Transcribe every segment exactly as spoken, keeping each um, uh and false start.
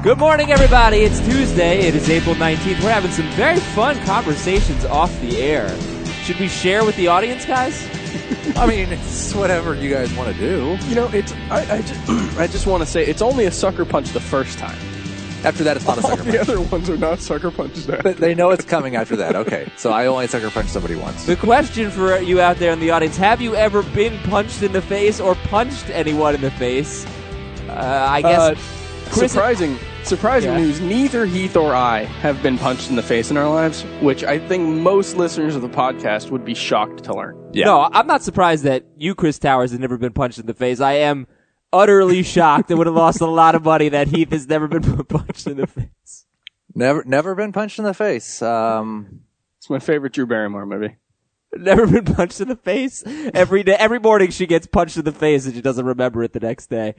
Good morning, everybody. It's Tuesday. It is April nineteenth. We're having some very fun conversations off the air. Should we share with the audience, guys? I mean, it's whatever you guys want to do. You know, it's I, I just, I just want to say it's only a sucker punch the first time. After that, it's not a sucker All punch. the other ones are not sucker punches. But they know it's coming after that. Okay, so I only sucker punch somebody once. The question for you out there in the audience, have you ever been punched in the face or punched anyone in the face? Uh, I guess... Uh, Chris surprising surprising Yeah. news, neither Heath or I have been punched in the face in our lives, which I think most listeners of the podcast would be shocked to learn. Yeah. No, I'm not surprised that you, Chris Towers, have never been punched in the face. I am utterly shocked and would have lost a lot of money that Heath has never been punched in the face. Never, never been punched in the face. Um, It's my favorite Drew Barrymore movie. Never been punched in the face. Every day, every morning she gets punched in the face and she doesn't remember it the next day.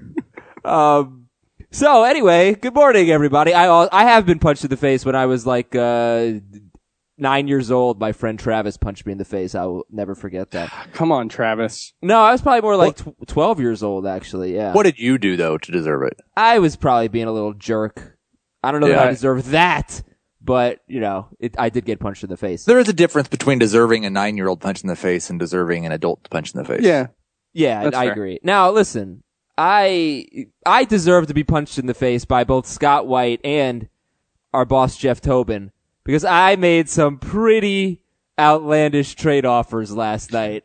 um, so anyway, good morning, everybody. I I have been punched in the face when I was like uh, nine years old. My friend Travis punched me in the face. I will never forget that. Come on, Travis. No, I was probably more like tw- twelve years old, actually. Yeah. what did you do though to deserve it? I was probably being a little jerk. I don't know Yeah. that I deserve that, but you know, it, I did get punched in the face. There is a difference between deserving a nine-year-old punch in the face and deserving an adult punch in the face. Yeah. Yeah, That's I fair. agree. Now, listen, I I deserve to be punched in the face by both Scott White and our boss Jeff Tobin because I made some pretty outlandish trade offers last night,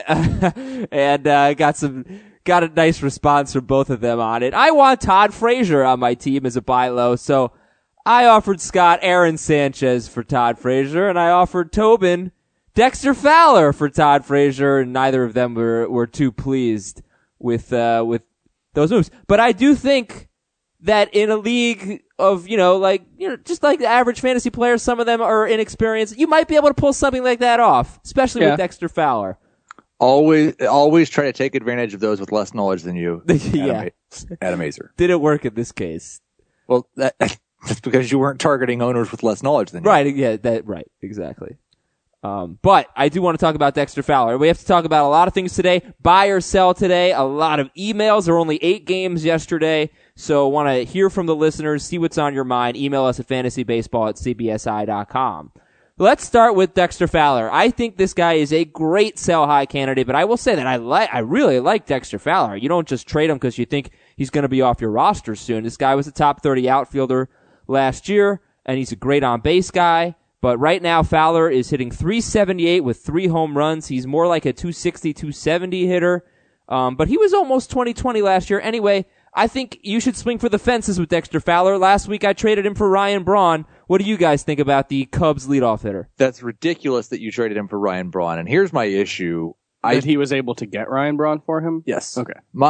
and uh, got some got a nice response from both of them on it. I want Todd Frazier on my team as a buy low, so I offered Scott Aaron Sanchez for Todd Frazier, and I offered Tobin Dexter Fowler for Todd Frazier, and neither of them were, were too pleased with, uh, with those moves. But I do think that in a league of, you know, like, you know, just like the average fantasy players, some of them are inexperienced. You might be able to pull something like that off, especially Yeah. with Dexter Fowler. Always, always try to take advantage of those with less knowledge than you. Yeah. Adam, Adam Azer. Didn't work in this case. Well, that, that's because you weren't targeting owners with less knowledge than you. Right, yeah, that, right, exactly. Um, but I do want to talk about Dexter Fowler. We have to talk about a lot of things today. Buy or sell today. A lot of emails. There were only eight games yesterday. So want to hear from the listeners, see what's on your mind. Email us at fantasybaseball at c b s i dot com. Let's start with Dexter Fowler. I think this guy is a great sell high candidate, but I will say that I like, I really like Dexter Fowler. You don't just trade him because you think he's going to be off your roster soon. This guy was a top thirty outfielder last year, and he's a great on base guy. But right now, Fowler is hitting three seventy-eight with three home runs. He's more like a two sixty, two seventy hitter. Um, but he was almost twenty twenty last year. Anyway, I think you should swing for the fences with Dexter Fowler. Last week, I traded him for Ryan Braun. What do you guys think about the Cubs leadoff hitter? That's ridiculous that you traded him for Ryan Braun. And here's my issue. I That he was able to get Ryan Braun for him? Yes. Okay. My,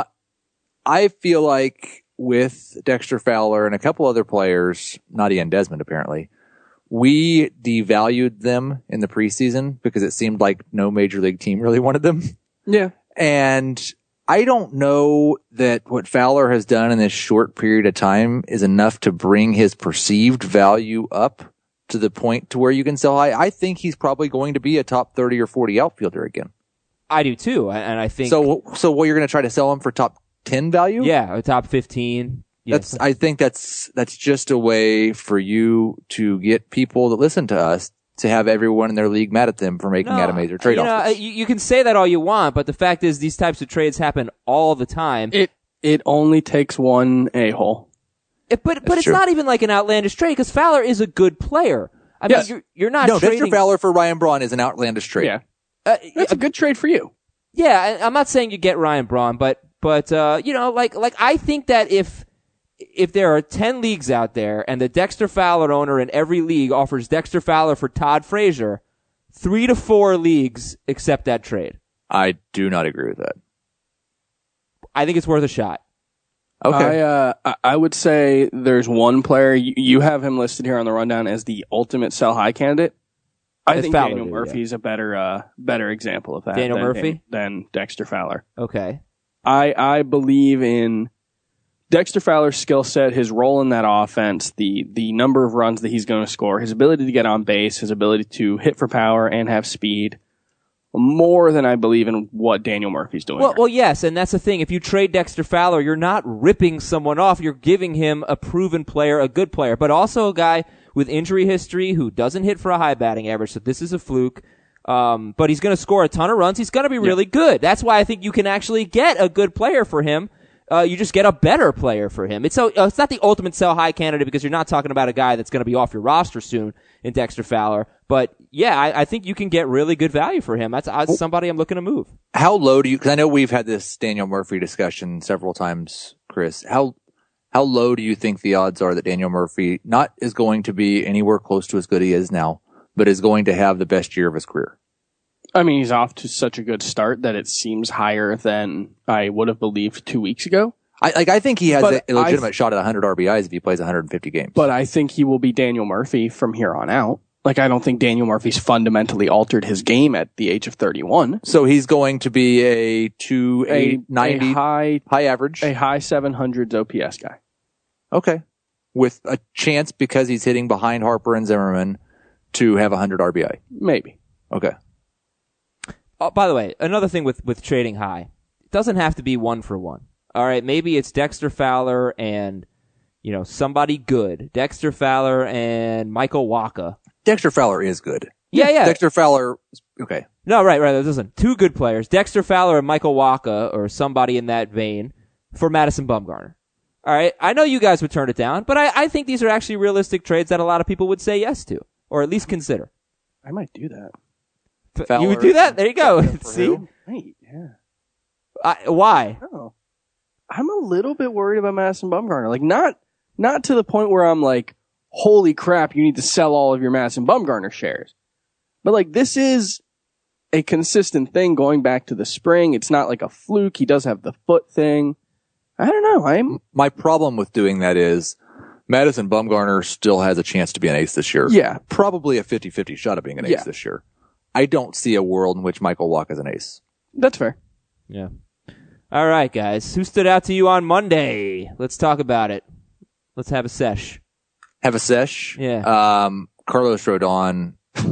I feel like with Dexter Fowler and a couple other players, not Ian Desmond apparently, we devalued them in the preseason because it seemed like no major league team really wanted them. Yeah. And I don't know that what Fowler has done in this short period of time is enough to bring his perceived value up to the point to where you can sell high. I think he's probably going to be a top thirty or forty outfielder again. I do too, and I think So, so what, you're going to try to sell him for top ten value? yeah, a top fifteen. Yes. That's, I think that's, that's just a way for you to get people that listen to us to have everyone in their league mad at them for making No, Adam Azer trade you know, offers. you, you can say that all you want, but the fact is these types of trades happen all the time. It it only takes one a-hole. It- but but it's true. not even like an outlandish trade because Fowler is a good player. I Yes. mean, you're, you're not No, trading. Dexter Fowler for Ryan Braun is an outlandish trade. Yeah. uh, That's a good trade for you. Yeah, I- I'm not saying you get Ryan Braun, but but uh, you know, like like I think that if if there are ten leagues out there and the Dexter Fowler owner in every league offers Dexter Fowler for Todd Frazier, three to four leagues accept that trade. I do not agree with that. I think it's worth a shot. Okay. I, uh, I- I would say there's one player, you, you have him listed here on the rundown as the ultimate sell high candidate. I As think Fowler Daniel did, Murphy is a better, uh, better example of that. Daniel than, Murphy? Than Dexter Fowler. Okay. I, I believe in Dexter Fowler's skill set, his role in that offense, the, the number of runs that he's going to score, his ability to get on base, his ability to hit for power and have speed. more than I believe in what Daniel Murphy's doing. Well, right. well, yes, and that's the thing. If you trade Dexter Fowler, you're not ripping someone off. You're giving him a proven player, a good player, but also a guy with injury history who doesn't hit for a high batting average, so this is a fluke. Um, but he's going to score a ton of runs. He's going to be really yeah. good. That's why I think you can actually get a good player for him. Uh, you just get a better player for him. It's so, uh, it's not the ultimate sell high candidate because you're not talking about a guy that's going to be off your roster soon in Dexter Fowler. But yeah, I, I think you can get really good value for him. That's, that's somebody I'm looking to move. How low do you, cause I know we've had this Daniel Murphy discussion several times, Chris. How, how low do you think the odds are that Daniel Murphy not is going to be anywhere close to as good as he is now, but is going to have the best year of his career? I mean, he's off to such a good start that it seems higher than I would have believed two weeks ago. I like. I think he has But a legitimate th- shot at one hundred R B Is if he plays one hundred fifty games. But I think he will be Daniel Murphy from here on out. Like, I don't think Daniel Murphy's fundamentally altered his game at the age of thirty-one. So he's going to be a two A, ninety a high, high average, a high seven hundreds O P S guy. Okay, with a chance because he's hitting behind Harper and Zimmerman to have one hundred R B I. Maybe. Okay. Oh, by the way, another thing with, with trading high, it doesn't have to be one for one. All right, maybe it's Dexter Fowler and, you know, somebody good. Dexter Fowler and Michael Wacha. Dexter Fowler is good. Yeah, yeah. Dexter Fowler, okay. No, right, right. Listen, two good players. Dexter Fowler and Michael Wacha, or somebody in that vein, for Madison Bumgarner. All right, I know you guys would turn it down, but I, I think these are actually realistic trades that a lot of people would say yes to, or at least consider. I might do that. Fowler, you would do that? There you go. See? who? Wait, yeah. I, why? Oh. I'm a little bit worried about Madison Bumgarner. Like, not not to the point where I'm like, holy crap, you need to sell all of your Madison Bumgarner shares. But, like, this is a consistent thing going back to the spring. It's not like a fluke. He does have the foot thing. I don't know. I'm My problem with doing that is Madison Bumgarner still has a chance to be an ace this year. Yeah. Probably a fifty-fifty shot of being an ace Yeah. this year. I don't see a world in which Michael Wacha is an ace. That's fair. Yeah. All right, guys. Who stood out to you on Monday? Let's talk about it. Let's have a sesh. Have a sesh? Yeah. Um, Carlos Rodon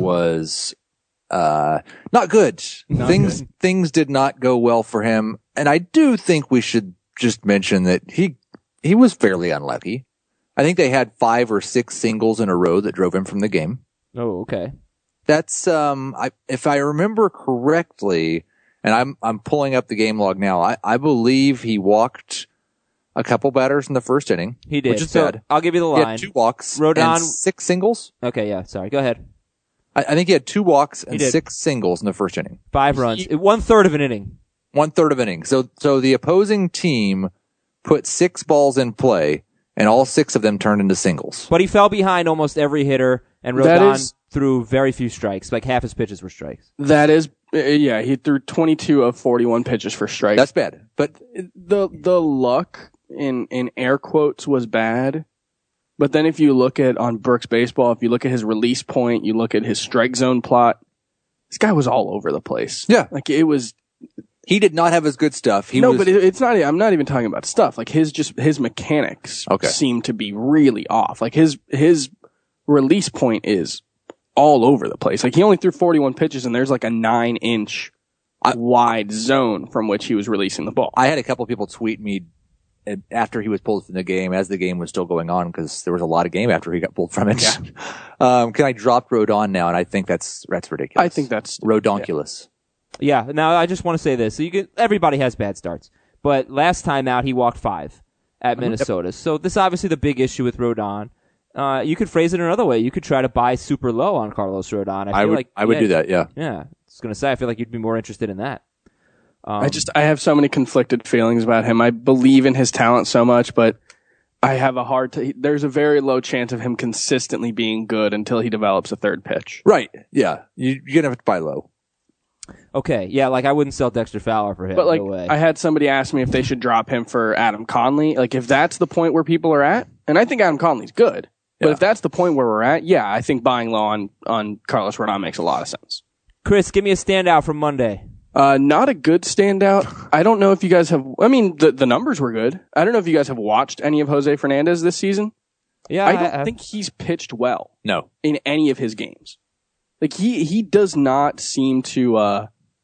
was, uh, not good. Not things, good. things did not go well for him. And I do think we should just mention that he, he was fairly unlucky. I think they had five or six singles in a row that drove him from the game. Oh, okay. That's, um, I, if I remember correctly, and I'm, I'm pulling up the game log now, I, I believe he walked a couple batters in the first inning. He did. Which is so bad. I'll give you the He line. had two walks Rodon- and six singles. Okay, yeah. Sorry. Go ahead. I, I think he had two walks and did. six singles in the first inning. Five runs. One third of an inning. One third of an inning. So, so the opposing team put six balls in play and all six of them turned into singles. But he fell behind almost every hitter, and That Rodon is- threw very few strikes. Like half his pitches were strikes. That is, uh, yeah, he threw twenty-two of forty-one pitches for strikes. That's bad. But the the luck in in air quotes was bad, but then if you look at on Brooks Baseball, if you look at his release point, you look at his strike zone plot, this guy was all over the place. Yeah. Like it was. he did not have his good stuff. He no, was, but it, it's not. I'm not even talking about stuff. Like his just his mechanics Okay. seem to be really off. Like his his release point is all over the place. Like he only threw forty-one pitches, and there's like a nine inch wide zone from which he was releasing the ball. I had a couple of people tweet me after he was pulled from the game, as the game was still going on, because there was a lot of game after he got pulled from it. Yeah. um, can I drop Rodon now? And I think that's that's ridiculous. I think that's Rodonculous. Yeah. Now I just want to say this: so you can, everybody has bad starts, but last time out he walked five at Minnesota. Yep. So this is obviously the big issue with Rodon. Uh, you could phrase it another way. You could try to buy super low on Carlos Rodon. I, feel I would. like I would yeah, do that. Yeah. Yeah. I was gonna say I feel like you'd be more interested in that. Um, I just I have so many conflicted feelings about him. I believe in his talent so much, but I have a hard to. There's a very low chance of him consistently being good until he develops a third pitch. Right. Yeah. You, you're gonna have to buy low. Okay. Yeah. Like I wouldn't sell Dexter Fowler for him. But like no way. I had somebody ask me if they should drop him for Adam Conley. Like if that's the point where people are at, and I think Adam Conley's good. But Yeah. if that's the point where we're at, yeah, I think buying low on on Carlos Rodon makes a lot of sense. Chris, give me a standout from Monday. Uh, not a good standout. I don't know if you guys have. I mean, the the numbers were good. I don't know if you guys have watched any of Jose Fernandez this season. Yeah. I don't I, I, think he's pitched well No. in any of his games. Like he he does not seem to uh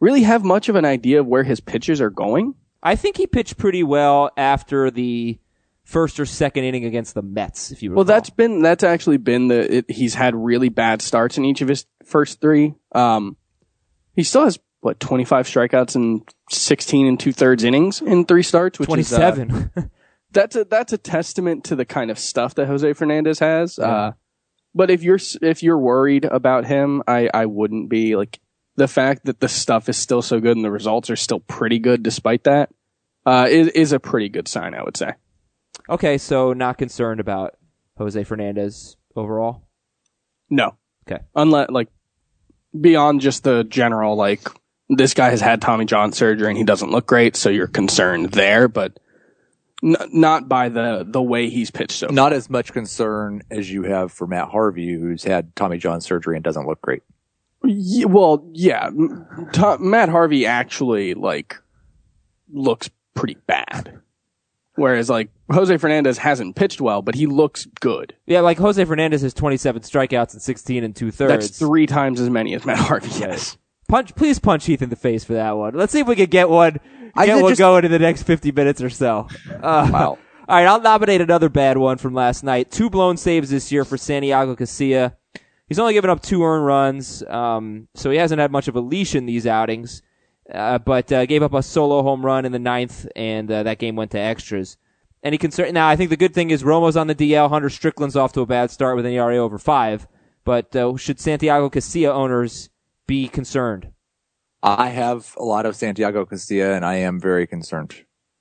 really have much of an idea of where his pitches are going. I think he pitched pretty well after the first or second inning against the Mets, if you recall. Well, that's been that's actually been the it, he's had really bad starts in each of his first three. Um, he still has what twenty-five strikeouts and sixteen and two thirds innings in three starts, which twenty-seven. is uh, that's a that's a testament to the kind of stuff that Jose Fernandez has. Yeah. Uh, but if you're if you're worried about him, I I wouldn't be. Like the fact that the stuff is still so good and the results are still pretty good despite that uh, is is a pretty good sign, I would say. Okay, so not concerned about Jose Fernandez overall? No. Okay. Unless, like, beyond just the general, like, this guy has had Tommy John surgery and he doesn't look great, so you're concerned there, but n- not by the, the way he's pitched so far. Not as much concern as you have for Matt Harvey, who's had Tommy John surgery and doesn't look great. Yeah, well, yeah. Tom, Matt Harvey actually, like, looks pretty bad. Whereas, like, Jose Fernandez hasn't pitched well, but he looks good. Yeah, like Jose Fernandez has twenty-seven strikeouts and sixteen and two-thirds. That's three times as many as Matt Harvey has. Punch, please punch Heath in the face for that one. Let's see if we can get one, I get did one just- going in the next fifty minutes or so. Uh, Wow. All right, I'll nominate another bad one from last night. Two blown saves this year for Santiago Casilla. He's only given up two earned runs, um, so he hasn't had much of a leash in these outings, uh, but uh, gave up a solo home run in the ninth, and uh, that game went to extras. Any concern? Now, I think the good thing is Romo's on the D L. Hunter Strickland's off to a bad start with an E R A over five. But uh, should Santiago Casilla owners be concerned? I have a lot of Santiago Casilla, and I am very concerned.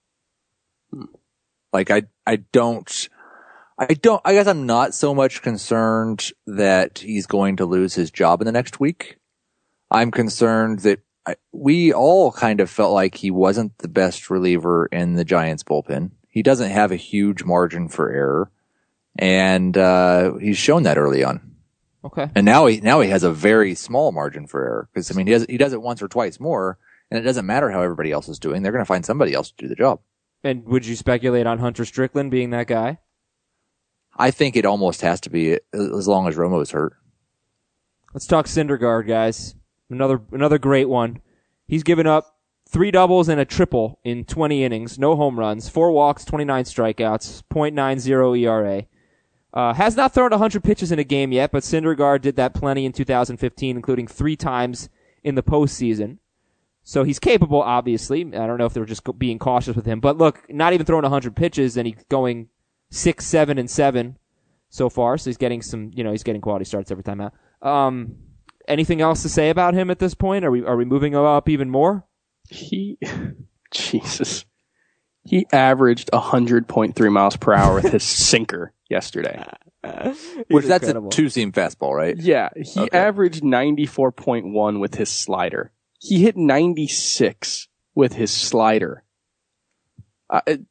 Like, I, I don't, I don't, I guess I'm not so much concerned that he's going to lose his job in the next week. I'm concerned that I, we all kind of felt like he wasn't the best reliever in the Giants bullpen. He doesn't have a huge margin for error, and uh, he's shown that early on. Okay. And now he now he has a very small margin for error because I mean he does he does it once or twice more, and it doesn't matter how everybody else is doing. They're going to find somebody else to do the job. And would you speculate on Hunter Strickland being that guy? I think it almost has to be as long as Romo's hurt. Let's talk Syndergaard, guys. Another another great one. He's given up three doubles and a triple in twenty innings, no home runs, four walks, twenty-nine strikeouts, point nine oh E R A. Uh, has not thrown one hundred pitches in a game yet, but Syndergaard did that plenty in two thousand fifteen, including three times in the postseason. So he's capable, obviously. I don't know if they were just being cautious with him. But look, not even throwing one hundred pitches, and he's going six, seven, and seven so far. So he's getting some, you know, he's getting quality starts every time out. Um, anything else to say about him at this point? Are we are we moving up even more? He, Jesus, he averaged one hundred point three miles per hour with his sinker yesterday. Which that's incredible. a two-seam fastball, right? Yeah, he Okay. averaged ninety-four point one with his slider. He hit ninety-six with his slider. I, it,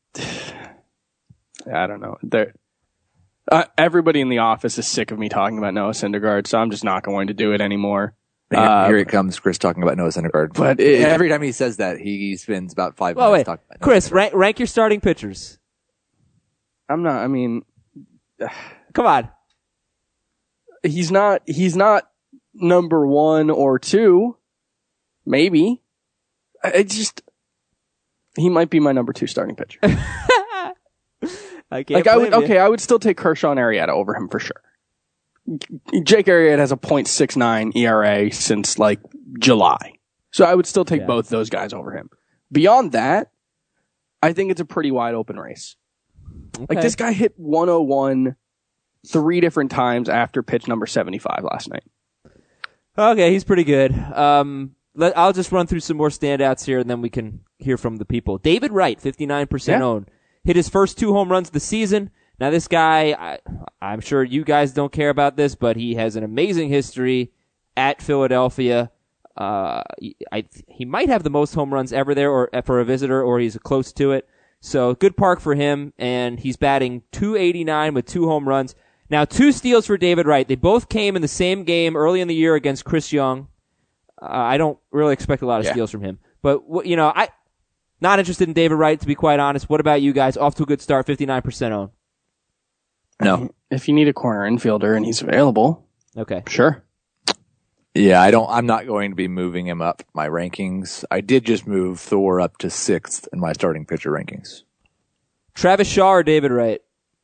I don't know. There, uh, everybody in the office is sick of me talking about Noah Syndergaard, so I'm just not going to do it anymore. Here, Uh, here it comes, Chris talking about Noah Syndergaard. But it- every time he says that, he spends about five Well, minutes wait, talking about Noah Chris, Syndergaard. rank, rank your starting pitchers. I'm not. I mean, Come on. he's not. He's not number one or two. Maybe. I I just. He might be my number two starting pitcher. I can't Like I would. blame you. Okay, I would still take Kershaw and Arrieta over him for sure. Jake Arrieta has a point six nine E R A since like July, so I would still take Yeah. both those guys over him. Beyond that, I think it's a pretty wide open race. Like Okay. this guy hit one oh one three different times after pitch number seventy-five last night. Okay, he's pretty good. Um, let, I'll just run through some more standouts here, and then we can hear from the people. David Wright, fifty-nine percent Yeah. owned, hit his first two home runs of the season. Now, this guy, I, I'm sure you guys don't care about this, but he has an amazing history at Philadelphia. Uh, I, he might have the most home runs ever there, or for a visitor, or he's close to it. So, good park for him, and he's batting two eighty-nine with two home runs. Now, two steals for David Wright. They both came in the same game early in the year against Chris Young. Uh, I don't really expect a lot of Yeah. steals from him. But, wh- you know, I not interested in David Wright, to be quite honest. What about you guys? Off to a good start, fifty-nine percent owned. No. If you need a corner infielder and he's available, Okay. sure. Yeah, I don't. I'm not going to be moving him up my rankings. I did just move Thor up to sixth in my starting pitcher rankings. Travis Shaw or David Wright?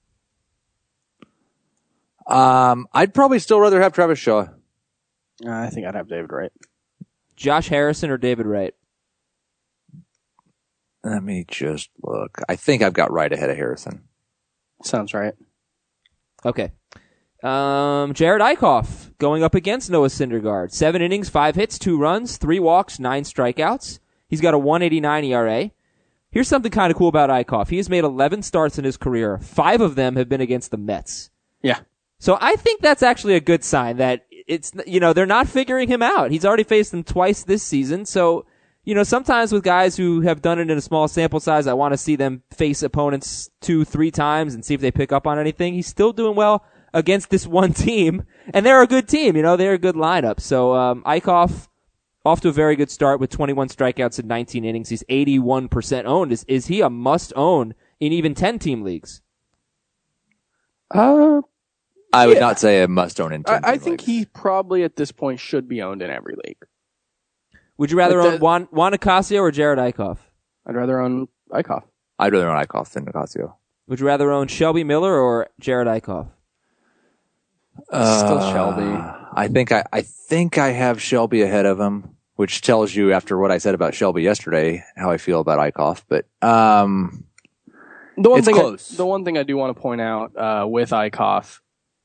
Um, I'd probably still rather have Travis Shaw. Uh, I think I'd have David Wright. Josh Harrison or David Wright? Let me just look. I think I've got Wright ahead of Harrison. Sounds right. Okay. Um, Jared Eichhoff going up against Noah Syndergaard. Seven innings, five hits, two runs, three walks, nine strikeouts. He's got a one eighty-nine E R A. Here's something kind of cool about Eichhoff. He has made eleven starts in his career. Five of them have been against the Mets. Yeah. So I think that's actually a good sign that it's, you know, they're not figuring him out. He's already faced them twice this season. So, you know, sometimes with guys who have done it in a small sample size, I want to see them face opponents two, three times and see if they pick up on anything. He's still doing well against this one team, and they're a good team. You know, they're a good lineup. So, um, Eichhoff off to a very good start with twenty-one strikeouts in nineteen innings. He's eighty-one percent owned. Is, is he a must own in even ten team leagues? Uh, I would Yeah. not say a must own in I, ten I team think leagues. he probably at this point should be owned in every league. Would you rather Like own the- Juan, Juan Nicasio or Jared Eichhoff? I'd rather own Eichhoff. I'd rather own Eichhoff than Nicasio. Would you rather own Shelby Miller or Jared Eichhoff? Still Uh, Shelby. I think I, I think I have Shelby ahead of him, which tells you after what I said about Shelby yesterday how I feel about Eichhoff. But um, The one It's thing, I, close. the one thing I do want to point out uh, with Eichhoff,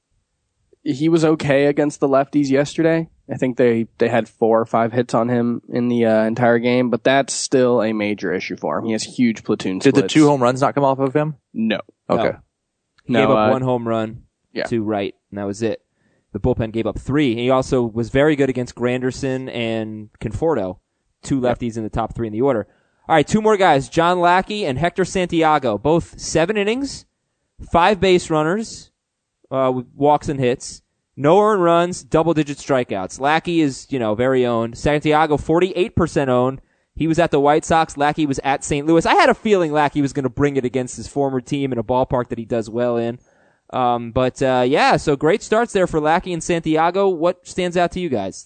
he was okay against the lefties yesterday. I think they, they had four or five hits on him in the uh, entire game, but that's still a major issue for him. He has huge platoon did splits. the two home runs not come off of him? No. Okay. He No, gave up uh, one home run yeah. to Wright, and that was it. The bullpen gave up three. He also was very good against Granderson and Conforto, two lefties in the top three in the order. All right, two more guys, John Lackey and Hector Santiago, both seven innings, five base runners, uh, with walks and hits, no earned runs, double-digit strikeouts. Lackey is, you know, very owned. Santiago, forty-eight percent owned. He was at the White Sox. Lackey was at Saint Louis. I had a feeling Lackey was going to bring it against his former team in a ballpark that he does well in. Um, but, uh, yeah, so great starts there for Lackey and Santiago. What stands out to you guys?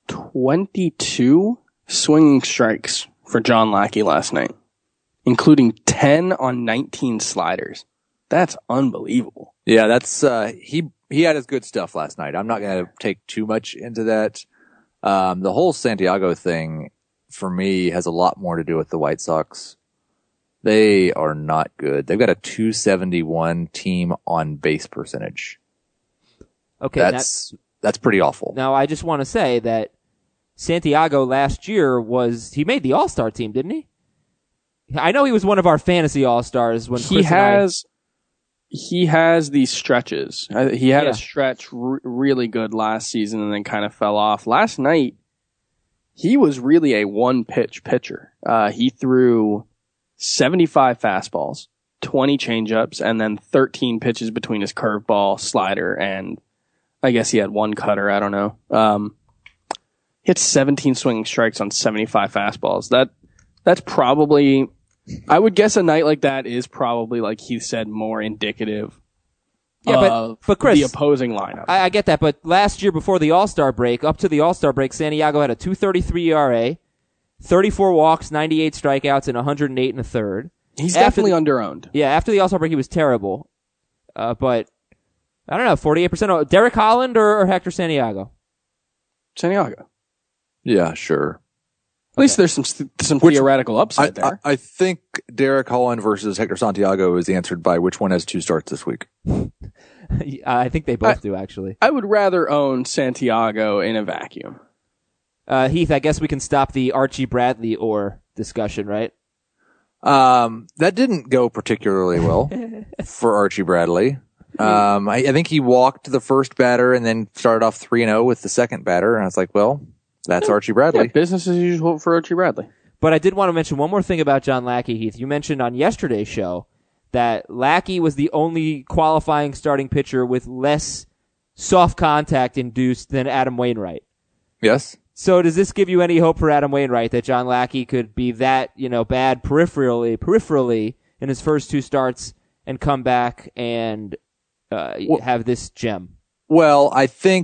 twenty-two swinging strikes for John Lackey last night, including ten on nineteen sliders. That's unbelievable. Yeah, that's uh, he. He had his good stuff last night. I'm not going to take too much into that. Um, the whole Santiago thing, for me, has a lot more to do with the White Sox. They are not good. They've got a two seventy-one team on base percentage. Okay, That's that's pretty awful. now I just want to say that Santiago last year was, he made the All-Star team, didn't he? I know he was one of our fantasy All-Stars when He Chris and I- has he has these stretches. Uh, he had Yeah. a stretch r- really good last season and then kind of fell off. Last night, he was really a one-pitch pitcher. Uh, he threw seventy-five fastballs, twenty changeups, and then thirteen pitches between his curveball, slider, and I guess he had one cutter. I don't know. Um, he had seventeen swinging strikes on seventy-five fastballs. That that's probably, I would guess, a night like that is probably, like he said, more indicative. Yeah, but- of but Chris, the opposing lineup. I, I get that, but last year before the All-Star break, up to the All-Star break, Santiago had a two thirty-three E R A, thirty-four walks, ninety-eight strikeouts, and one hundred eight and a third. He's after definitely the- underowned. Yeah, after the All-Star break, he was terrible. Uh, but, I don't know, forty-eight percent. owned. Derek Holland or, or Hector Santiago? Santiago. Yeah, sure. At least there's some some Which- theoretical I, upside I, there. I think Derek Holland versus Hector Santiago is answered by which one has two starts this week. I think they both do, actually. I would rather own Santiago in a vacuum. Uh, Heath, I guess we can stop the Archie Bradley or discussion, right? Um, that didn't go particularly well for Archie Bradley. Um, I, I think he walked the first batter and then started off three and oh with the second batter. And I was like, well, that's Archie Yeah, Bradley. business as usual for Archie Bradley. But I did want to mention one more thing about John Lackey, Heath. You mentioned on yesterday's show that Lackey was the only qualifying starting pitcher with less soft contact induced than Adam Wainwright. Yes. So does this give you any hope for Adam Wainwright that John Lackey could be that, you know, bad peripherally, peripherally in his first two starts and come back and uh, Well- have this gem? Well, I think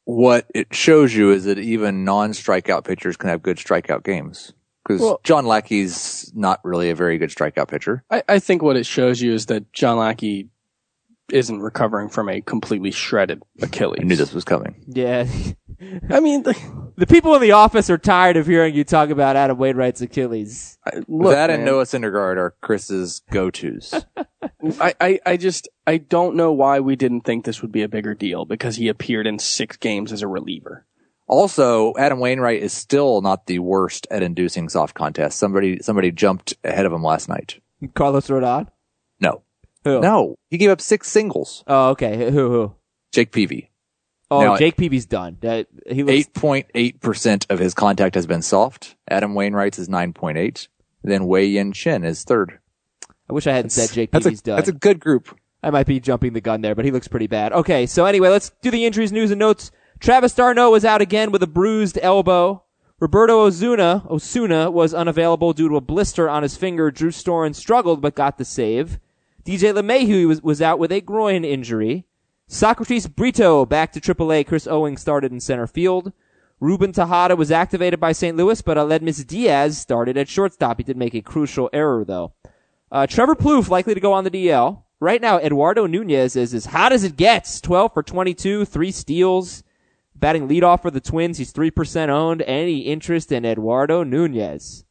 what it shows you is that even non-strikeout pitchers can have good strikeout games. Because Well- John Lackey's not really a very good strikeout pitcher. I, I think what it shows you is that John Lackey isn't recovering from a completely shredded Achilles. I knew this was coming. Yeah. I mean, the, The people in the office are tired of hearing you talk about Adam Wainwright's Achilles. I- look, that and man, Noah Syndergaard are Chris's go-tos. I, I, I just I don't know why we didn't think this would be a bigger deal because he appeared in six games as a reliever. Also, Adam Wainwright is still not the worst at inducing soft contests. Somebody somebody jumped ahead of him last night. Carlos Rodon? No. Who? No. He gave up six singles. Oh, okay. Who, who? Jake Peavy. Oh, Now, Jake Peavy's done. That, he looks, eight point eight percent of his contact has been soft. Adam Wainwright's is nine point eight. Then Wei Yin Chen is third. I wish I hadn't said Jake That's Peavy's a, done. that's a good group. I might be jumping the gun there, but he looks pretty bad. Okay, so anyway, let's do the injuries, news, and notes. Travis d'Arnaud was out again with a bruised elbow. Roberto Osuna, Osuna was unavailable due to a blister on his finger. Drew Storen struggled but got the save. D J LeMahieu was, was out with a groin injury. Socrates Brito back to triple A. Chris Owings started in center field. Ruben Tejada was activated by Saint Louis, but Aledmus Diaz started at shortstop. He did make a crucial error, though. Uh, Trevor Plouffe likely to go on the D L. Right now, Eduardo Nunez is as hot as it gets. twelve for twenty-two, three steals. Batting leadoff for the Twins. He's three percent owned. Any interest in Eduardo Nunez?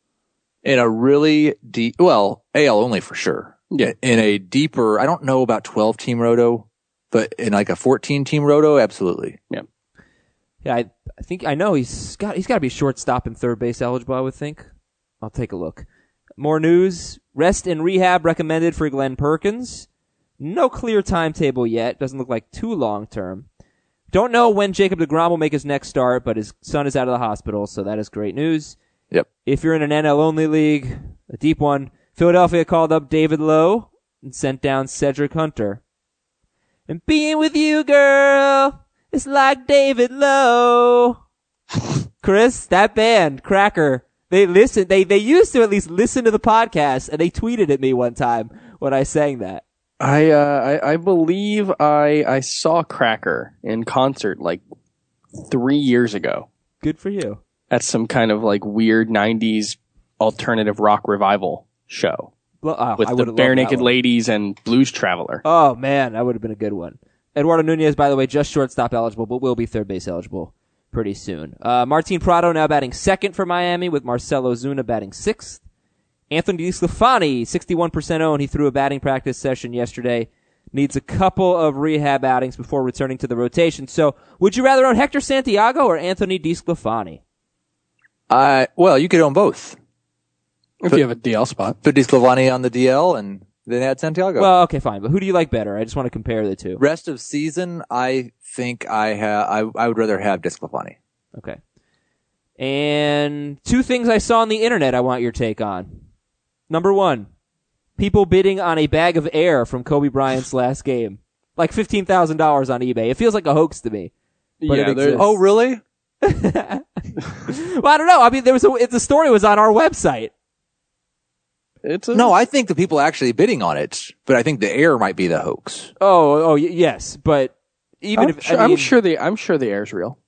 In a really deep, well, A L only for sure. Yeah. In a deeper, I don't know about twelve team roto, but in like a fourteen team roto, absolutely. Yeah. Yeah, I, I think I know he's got he's got to be shortstop and third base eligible. I would think. I'll take a look. More news: rest and rehab recommended for Glenn Perkins. No clear timetable yet. Doesn't look like too long term. Don't know when Jacob deGrom will make his next start, but his son is out of the hospital, so that is great news. Yep. If you're in an N L only league, a deep one, Philadelphia called up David Lowe and sent down Cedric Hunter. And being with you, girl, it's like David Lowe. Chris, that band, Cracker, they listen, they, they used to at least listen to the podcast, and they tweeted at me one time when I sang that. I, uh, I I believe I I saw Cracker in concert like three years ago Good for you. at some kind of like weird nineties alternative rock revival show Well, oh, with I the would've Bare loved that Naked one. Ladies and Blues Traveler. Oh, man, that would have been a good one. Eduardo Nunez, by the way, just shortstop eligible, but will be third base eligible pretty soon. Uh, Martin Prado now batting second for Miami, with Marcelo Zuna batting sixth. Anthony DeSclafani, sixty-one percent owned. He threw a batting practice session yesterday. Needs a couple of rehab outings before returning to the rotation. So, would you rather own Hector Santiago or Anthony DeSclafani? I, well, you could own both. If you have a D L spot. Put DeSclafani on the D L and then add Santiago. Well, okay, fine. But who do you like better? I just want to compare the two. Rest of season, I think I have, I, I would rather have DeSclafani. Okay. And two things I saw on the internet I want your take on. Number one, people bidding on a bag of air from Kobe Bryant's last game. Like fifteen thousand dollars on eBay. It feels like a hoax to me. But Yeah, it there- exists. Oh, really? Well, I don't know. I mean, there was a, it, the story was on our website. It's a, No, I think the people actually bidding on it, but I think the air might be the hoax. Oh, oh, y- yes. But even I'm if, sure, I mean, I'm sure the I'm sure the air's real.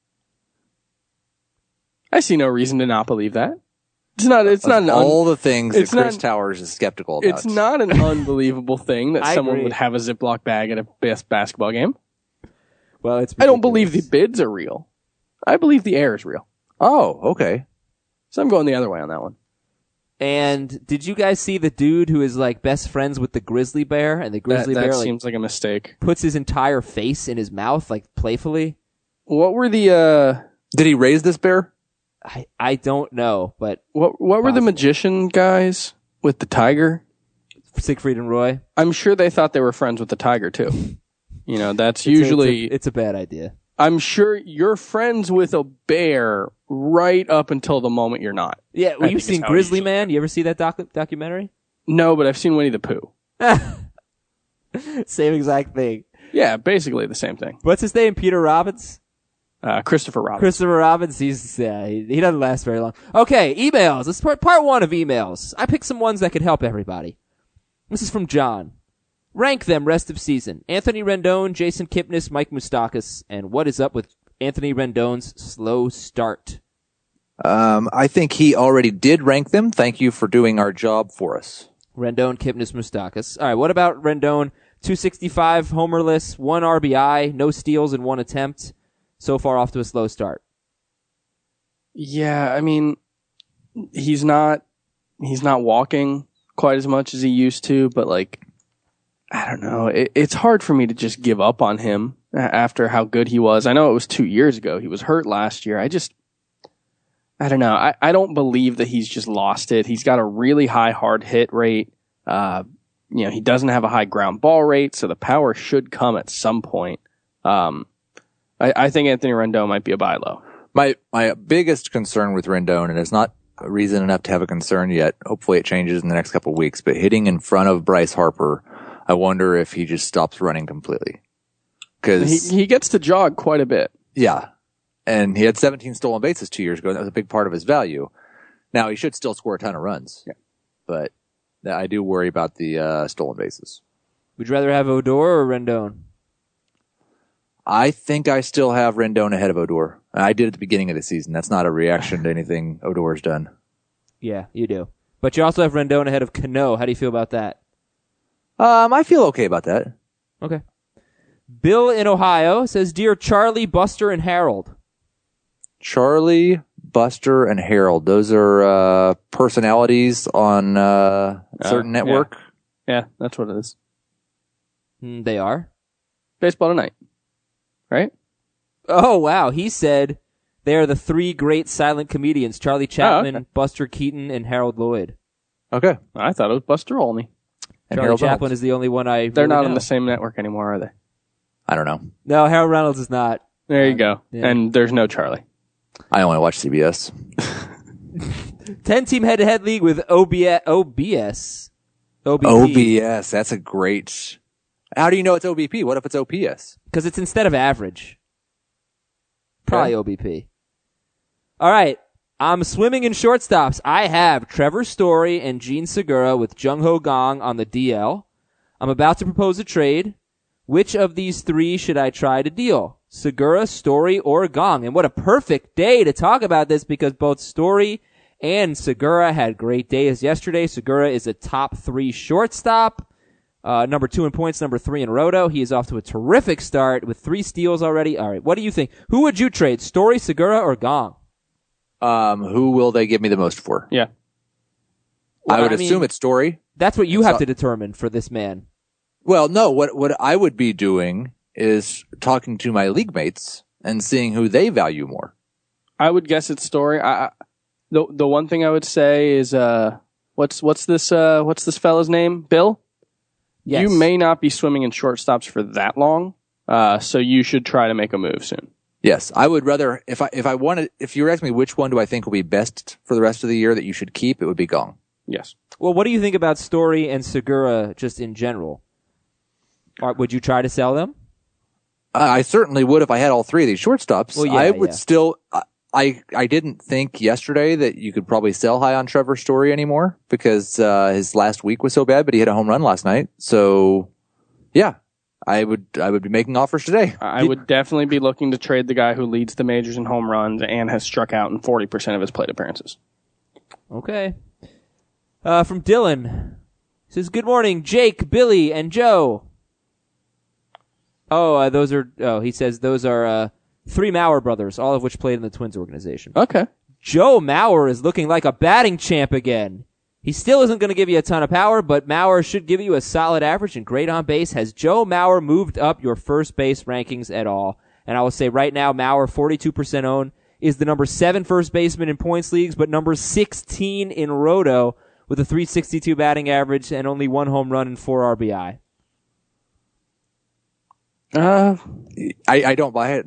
I see no reason to not believe that. It's not. It's not Of an. Un- all the things that it's Chris not- Towers is skeptical about. it's not an unbelievable thing that I someone agree. would have a Ziploc bag at a best basketball game. well, it's I don't believe the ridiculous. bids are real. I believe the air is real. Oh, okay. So I'm going the other way on that one. And did you guys see the dude who is like best friends with the grizzly bear, and the That, grizzly that bear like seems like a mistake. puts his entire face in his mouth, like playfully? What were the uh Did he raise this bear? I, I don't know, but what what were the Possible. magician guys with the tiger? Siegfried and Roy. I'm sure they thought they were friends with the tiger too. You know, that's It's a- usually it's a, it's a bad idea. I'm sure you're friends with a bear right up until the moment you're not. Yeah, well, I you've think seen it's how it Grizzly usually Man. You ever see that doc- documentary? No, but I've seen Winnie the Pooh. Same exact thing. Yeah, basically the same thing. What's his name? Peter Robbins? Uh, Christopher Robin. Christopher Robbins. He's yeah, he, he doesn't last very long. Okay, emails. This is part, part one of emails. I picked some ones that could help everybody. This is from John. Rank them rest of season. Anthony Rendon, Jason Kipnis, Mike Moustakas, and what is up with Anthony Rendon's slow start? Um, I think he already did rank them. Thank you for doing our job for us. Rendon, Kipnis, Moustakas. All right, what about Rendon? two sixty-five, homerless, one R B I, no steals in one attempt. So far off to a slow start. Yeah, I mean, he's not he's not walking quite as much as he used to, but like, I don't know. It, it's hard for me to just give up on him after how good he was. I know it was two years ago. He was hurt last year. I just, I don't know. I, I don't believe that he's just lost it. He's got a really high hard hit rate. Uh, you know, he doesn't have a high ground ball rate, so the power should come at some point. Um, I, I think Anthony Rendon might be a buy low. My my biggest concern with Rendon, and it's not reason enough to have a concern yet. Hopefully it changes in the next couple of weeks. But hitting in front of Bryce Harper, I wonder if he just stops running completely. Because he, he gets to jog quite a bit. Yeah, and he had seventeen stolen bases two years ago. That was a big part of his value. Now he should still score a ton of runs. Yeah, but I do worry about the uh, stolen bases. Would you rather have Odor or Rendon? I think I still have Rendon ahead of Odor. I did at the beginning of the season. That's not a reaction to anything Odor's done. Yeah, you do. But you also have Rendon ahead of Cano. How do you feel about that? Um, I feel okay about that. Okay. Bill in Ohio says, Dear Charlie, Buster, and Harold. Charlie, Buster, and Harold. Those are uh, personalities on uh, a certain uh, network. Yeah. yeah, that's what it is. Mm, they are? Baseball Tonight. Right? Oh, wow. He said they are the three great silent comedians, Charlie Chaplin, oh, okay. Buster Keaton, and Harold Lloyd. Okay. I thought it was Buster Olney. And Charlie Harold Chaplin Reynolds. Is the only one I They're really not know. on the same network anymore, are they? I don't know. No, Harold Reynolds is not. There you go. Yeah. And there's no Charlie. I only watch C B S. ten-team head-to-head league with O B S. O B S. O B P. O B S. That's a great... How do you know it's O B P? What if it's O P S? Because it's instead of average. Probably okay. O B P. All right. I'm swimming in shortstops. I have Trevor Story and Gene Segura with Jung Ho Gong on the D L. I'm about to propose a trade. Which of these three should I try to deal? Segura, Story, or Gong? And what a perfect day to talk about this because both Story and Segura had great days yesterday. Segura is a top three shortstop. Uh, number two in points, number three in roto. He is off to a terrific start with three steals already. All right. What do you think? Who would you trade? Story, Segura, or Gong? Um, who will they give me the most for? Yeah. Well, I would I mean, assume it's Story. That's what you it's have to determine for this man. Well, no, what, what I would be doing is talking to my league mates and seeing who they value more. I would guess it's Story. I, I, the, the one thing I would say is, uh, what's, what's this, uh, what's this fella's name? Bill? Yes. You may not be swimming in shortstops for that long, uh, so you should try to make a move soon. Yes, I would rather, if I, if I wanted, if you were asking me which one do I think will be best for the rest of the year that you should keep, it would be Gong. Yes. Well, what do you think about Story and Segura just in general? Or would you try to sell them? I certainly would if I had all three of these shortstops. Well, yeah, I would yeah. still, I, I didn't think yesterday that you could probably sell high on Trevor Story anymore because, uh, his last week was so bad, but he hit a home run last night. So, yeah, I would, I would be making offers today. I would definitely be looking to trade the guy who leads the majors in home runs and has struck out in forty percent of his plate appearances. Okay. Uh, from Dylan. Says, good morning, Jake, Billy, and Joe. Oh, uh, those are, oh, he says those are, uh, three Mauer brothers, all of which played in the Twins organization. Okay. Joe Mauer is looking like a batting champ again. He still isn't going to give you a ton of power, but Mauer should give you a solid average and great on base. Has Joe Mauer moved up your first base rankings at all? And I will say right now, Mauer, forty-two percent owned, is the number seven first baseman in points leagues, but number sixteen in roto with a three sixty-two batting average and only one home run and four R B I. Uh, I, I don't buy it.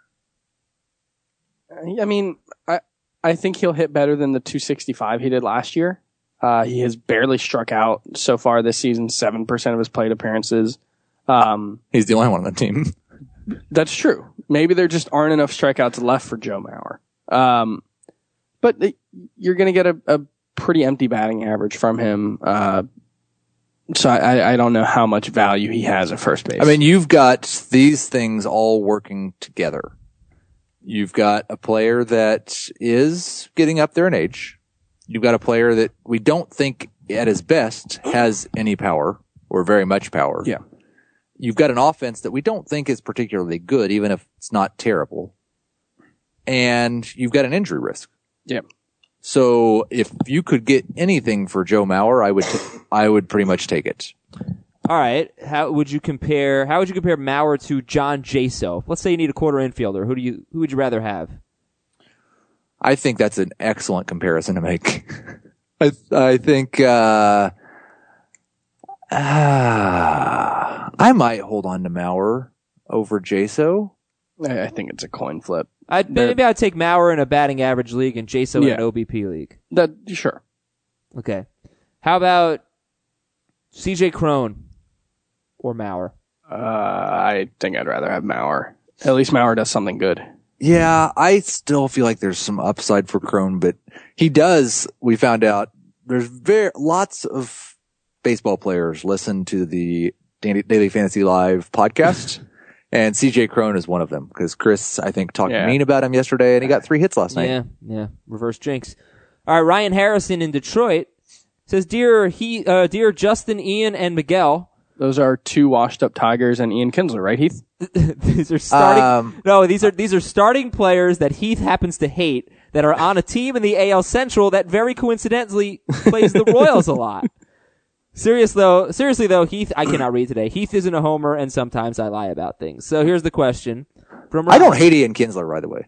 I mean, I I think he'll hit better than the two sixty-five he did last year. Uh, he has barely struck out so far this season, seven percent of his plate appearances. Um, He's the only one on the team. That's true. Maybe there just aren't enough strikeouts left for Joe Mauer. Um, but the, you're going to get a, a pretty empty batting average from him. Uh, so I, I don't know how much value he has at first base. I mean, you've got these things all working together. You've got a player that is getting up there in age. You've got a player that we don't think at his best has any power or very much power. Yeah. You've got an offense that we don't think is particularly good, even if it's not terrible. And you've got an injury risk. Yeah. So if you could get anything for Joe Mauer, I would, t- I would pretty much take it. All right. How would you compare? How would you compare Mauer to John Jaso? Let's say you need a quarter infielder. Who do you? Who would you rather have? I think that's an excellent comparison to make. I, I think uh, uh, I might hold on to Mauer over Jaso. I I think it's a coin flip. I'd, maybe I'd take Mauer in a batting average league and Jaso in Yeah. an O B P league. That sure. Okay. How about C J Crone or Mauer? Uh, I think I'd rather have Mauer. At least Mauer does something good. Yeah, I still feel like there's some upside for Crone, but he does. We found out there's very lots of baseball players listen to the Daily Fantasy Live podcast, and C J Crone is one of them because Chris, I think, talked Yeah. mean about him yesterday, and he got three hits last night. Yeah, yeah. Reverse jinx. All right, Ryan Harrison in Detroit says, "Dear he, uh, dear Justin, Ian, and Miguel." Those are two washed-up Tigers and Ian Kinsler, right, Heath? These are starting. Um, no, these are these are starting players that Heath happens to hate that are on a team in the A L Central that very coincidentally plays the Royals a lot. Serious though, seriously though, Heath, I cannot read today. Heath isn't a homer, and sometimes I lie about things. So here's the question from I Ryan. don't hate Ian Kinsler, by the way.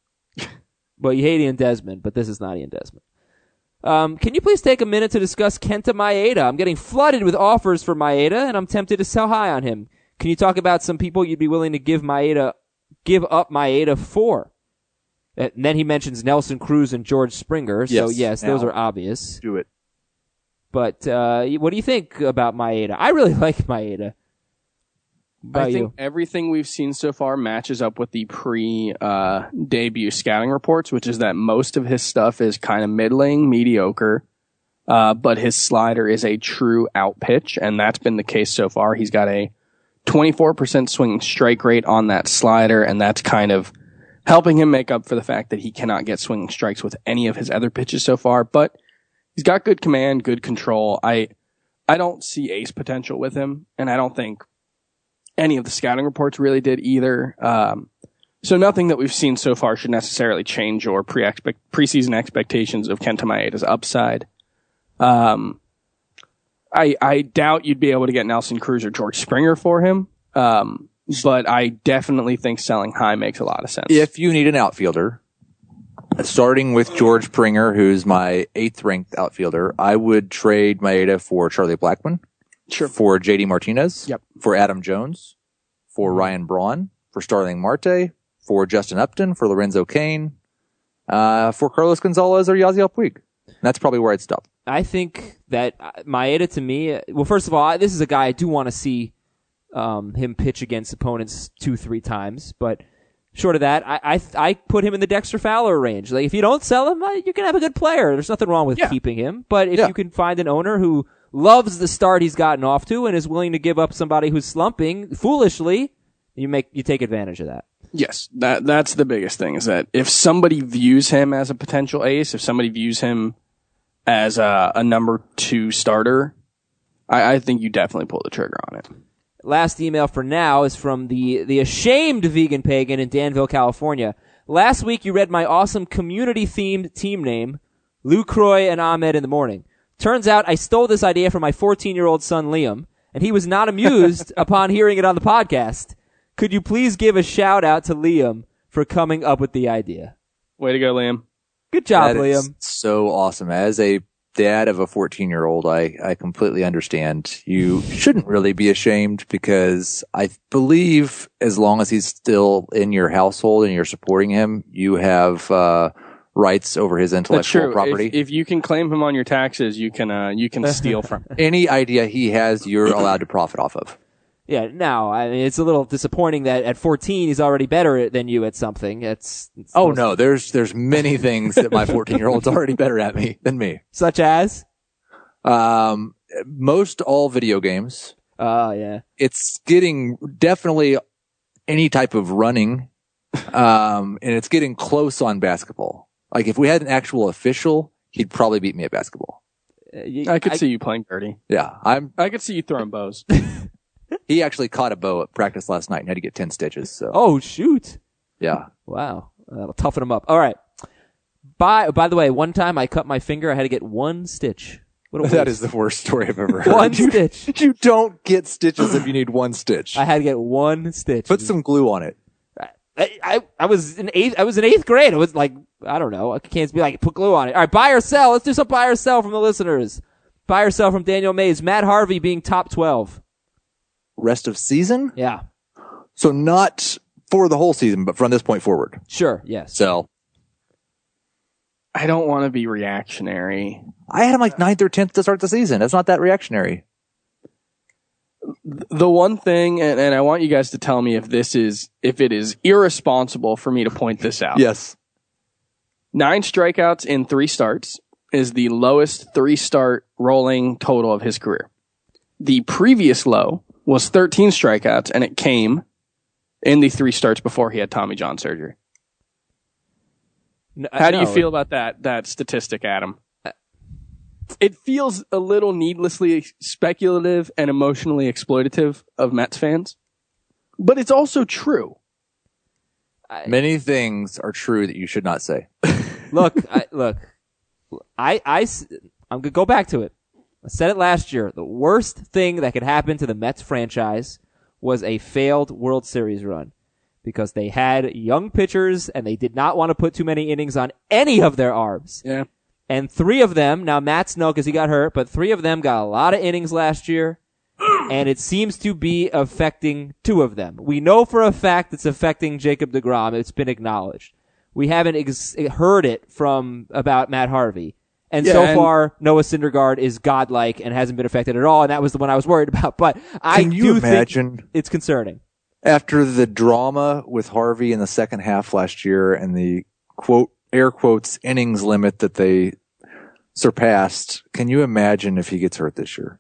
Well, you hate Ian Desmond, but this is not Ian Desmond. Um, can you please take a minute to discuss Kenta Maeda? I'm getting flooded with offers for Maeda, and I'm tempted to sell high on him. Can you talk about some people you'd be willing to give Maeda, give up Maeda for? And then he mentions Nelson Cruz and George Springer. So Yes. yes, those Now. are obvious. Do it. But uh, what do you think about Maeda? I really like Maeda. About I think you? everything we've seen so far matches up with the pre-debut scouting reports, which is that most of his stuff is kind of middling, mediocre, uh, but his slider is a true out pitch, and that's been the case so far. He's got a twenty-four percent swinging strike rate on that slider, and that's kind of helping him make up for the fact that he cannot get swinging strikes with any of his other pitches so far, but he's got good command, good control. I, I don't see ace potential with him, and I don't think any of the scouting reports really did either. Um, so nothing that we've seen so far should necessarily change your pre-expect, preseason expectations of Kenta Maeda's upside. Um, I, I doubt you'd be able to get Nelson Cruz or George Springer for him. Um, but I definitely think selling high makes a lot of sense. If you need an outfielder, starting with George Springer, who's my eighth ranked outfielder, I would trade Maeda for Charlie Blackmon. Sure. For J D Martinez. Yep. For Adam Jones. For Ryan Braun. For Starling Marte. For Justin Upton. For Lorenzo Cain. Uh, for Carlos Gonzalez or Yasiel Puig. And that's probably where I'd stop. I think that uh, Maeda to me, well, first of all, I- this is a guy I do want to see um, him pitch against opponents two, three times. But short of that, I, I I put him in the Dexter Fowler range. Like if you don't sell him, uh, you can have a good player. There's nothing wrong with Yeah. keeping him. But if Yeah. you can find an owner who loves the start he's gotten off to and is willing to give up somebody who's slumping foolishly, you make you take advantage of that. Yes, that that's the biggest thing is that if somebody views him as a potential ace, if somebody views him as a, a number two starter, I, I think you definitely pull the trigger on it. Last email for now is from the, the ashamed vegan pagan in Danville, California. Last week you read my awesome community-themed team name, Lucroy and Ahmed in the morning. Turns out I stole this idea from my fourteen-year-old son Liam, and he was not amused upon hearing it on the podcast. Could you please give a shout-out to Liam for coming up with the idea? Way to go, Liam. Good job, That is Liam. so awesome. As a dad of a fourteen year old, I, I completely understand. You shouldn't really be ashamed because I believe as long as he's still in your household and you're supporting him, you have, uh, rights over his That's intellectual true. property. If, if you can claim him on your taxes, you can uh, you can steal from him. Any idea he has, you're allowed to profit off of. Yeah, no, I mean, it's a little disappointing that at fourteen he's already better than you at something. It's, it's Oh no, there's, there's many things that my fourteen year old's already better at me than me. Such as? Um, most all video games. Oh, yeah. It's getting definitely any type of running um, and it's getting close on basketball. Like if we had an actual official, he'd probably beat me at basketball. Uh, you- I could I- see you playing dirty. Yeah, I'm. I could see you throwing bows. He actually caught a bow at practice last night and had to get ten stitches. So Oh shoot! yeah, Wow, that'll toughen him up. All right. By by the way, one time I cut my finger. I had to get one stitch. What a that waste. is the worst story I've ever heard. one you, stitch. you don't get stitches if you need one stitch. I had to get one stitch. Put some glue on it. I, I I was in eighth. I was in eighth grade. I was like, I don't know. I can't be like put glue on it. All right, buy or sell. Let's do some buy or sell from the listeners. Buy or sell from Daniel Mays. Matt Harvey being top twelve. Rest of season, Yeah, so not for the whole season, but from this point forward. sure. Yes. So I don't want to be reactionary. I had him like ninth or tenth to start the season. That's not that reactionary. The one thing, and, and I want you guys to tell me if this is, if it is irresponsible for me to point this out. Yes. Nine strikeouts in three starts is the lowest three start rolling total of his career. The previous low was thirteen strikeouts, and it came in the three starts before he had Tommy John surgery. No, How do you no. feel about that that statistic, Adam? It feels a little needlessly speculative and emotionally exploitative of Mets fans, but it's also true. Many things are true that you should not say. Look, I, look, I, I, s- I'm gonna go back to it. I said it last year. The worst thing that could happen to the Mets franchise was a failed World Series run because they had young pitchers and they did not want to put too many innings on any of their arms. Yeah. And three of them, now Matt's no because he got hurt, but three of them got a lot of innings last year. And it seems to be affecting two of them. We know for a fact it's affecting Jacob deGrom. It's been acknowledged. We haven't ex- heard it from about Matt Harvey. And Yeah, so and- far, Noah Syndergaard is godlike and hasn't been affected at all. And that was the one I was worried about. But I Can you do imagine think it's concerning. after the drama with Harvey in the second half last year and the quote, air quotes, innings limit that they surpassed? Can you imagine if he gets hurt this year?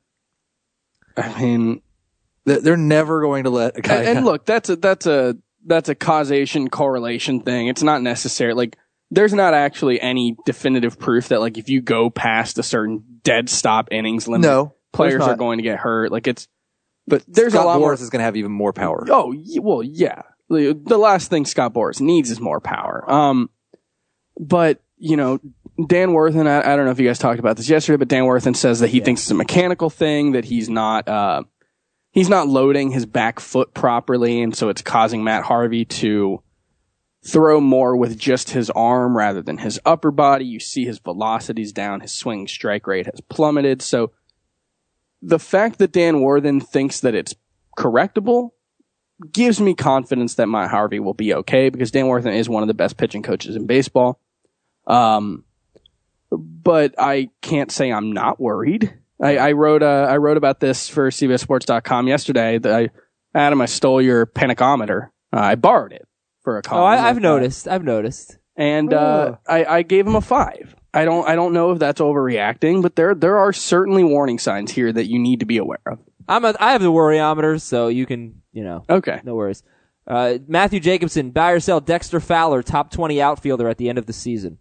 I mean, They- They're never going to let a guy. and, and look, that's a that's a that's a causation correlation thing. It's not necessary. Like, there's not actually any definitive proof that like if you go past a certain dead stop innings limit, no, players there's are not. going to get hurt. Like it's But there's Scott a lot Boras more. is going to have even more power. Oh, y- well, yeah. The the last thing Scott Boras needs is more power. Um, but you know, Dan Worthen, I, I don't know if you guys talked about this yesterday, but Dan Worthen says that he Yeah. thinks it's a mechanical thing, that he's not, uh, he's not loading his back foot properly, and so it's causing Matt Harvey to throw more with just his arm rather than his upper body. You see his velocity's down, his swing strike rate has plummeted. So the fact that Dan Worthen thinks that it's correctable gives me confidence that Matt Harvey will be okay, because Dan Worthen is one of the best pitching coaches in baseball. Um, but I can't say I'm not worried. I, I wrote uh, I wrote about this for C B S Sports dot com yesterday. That I, Adam, I stole your panicometer. Uh, I borrowed it for a column. Oh, I, I've noticed. I've noticed. and uh, I, I gave him a five. I don't I don't know if that's overreacting, but there there are certainly warning signs here that you need to be aware of. I'm a, I have the worryometer, so you can, you know, Okay. no worries. Uh, Matthew Jacobson, buy or sell Dexter Fowler, top twenty outfielder at the end of the season.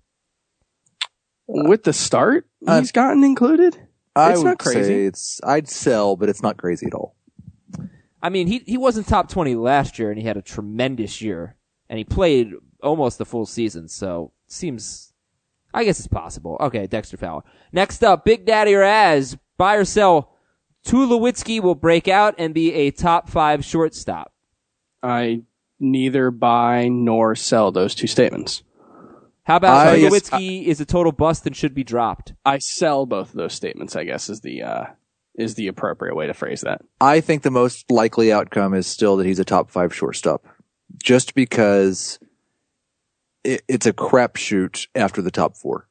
With the start Uh, he's gotten included? I It's would not crazy. say it's. I'd sell, but it's not crazy at all. I mean, he he wasn't top twenty last year, and he had a tremendous year, and he played almost the full season. So it seems, I guess it's possible. Okay, Dexter Fowler. Next up, Big Daddy or Az, buy or sell. Tulowitzki will break out and be a top five shortstop. I neither buy nor sell those two statements. How about I guess- Tulowitzki is a total bust and should be dropped? I sell both of those statements, I guess, is the uh, is the appropriate way to phrase that. I think the most likely outcome is still that he's a top five shortstop, just because it, it's a crapshoot after the top four.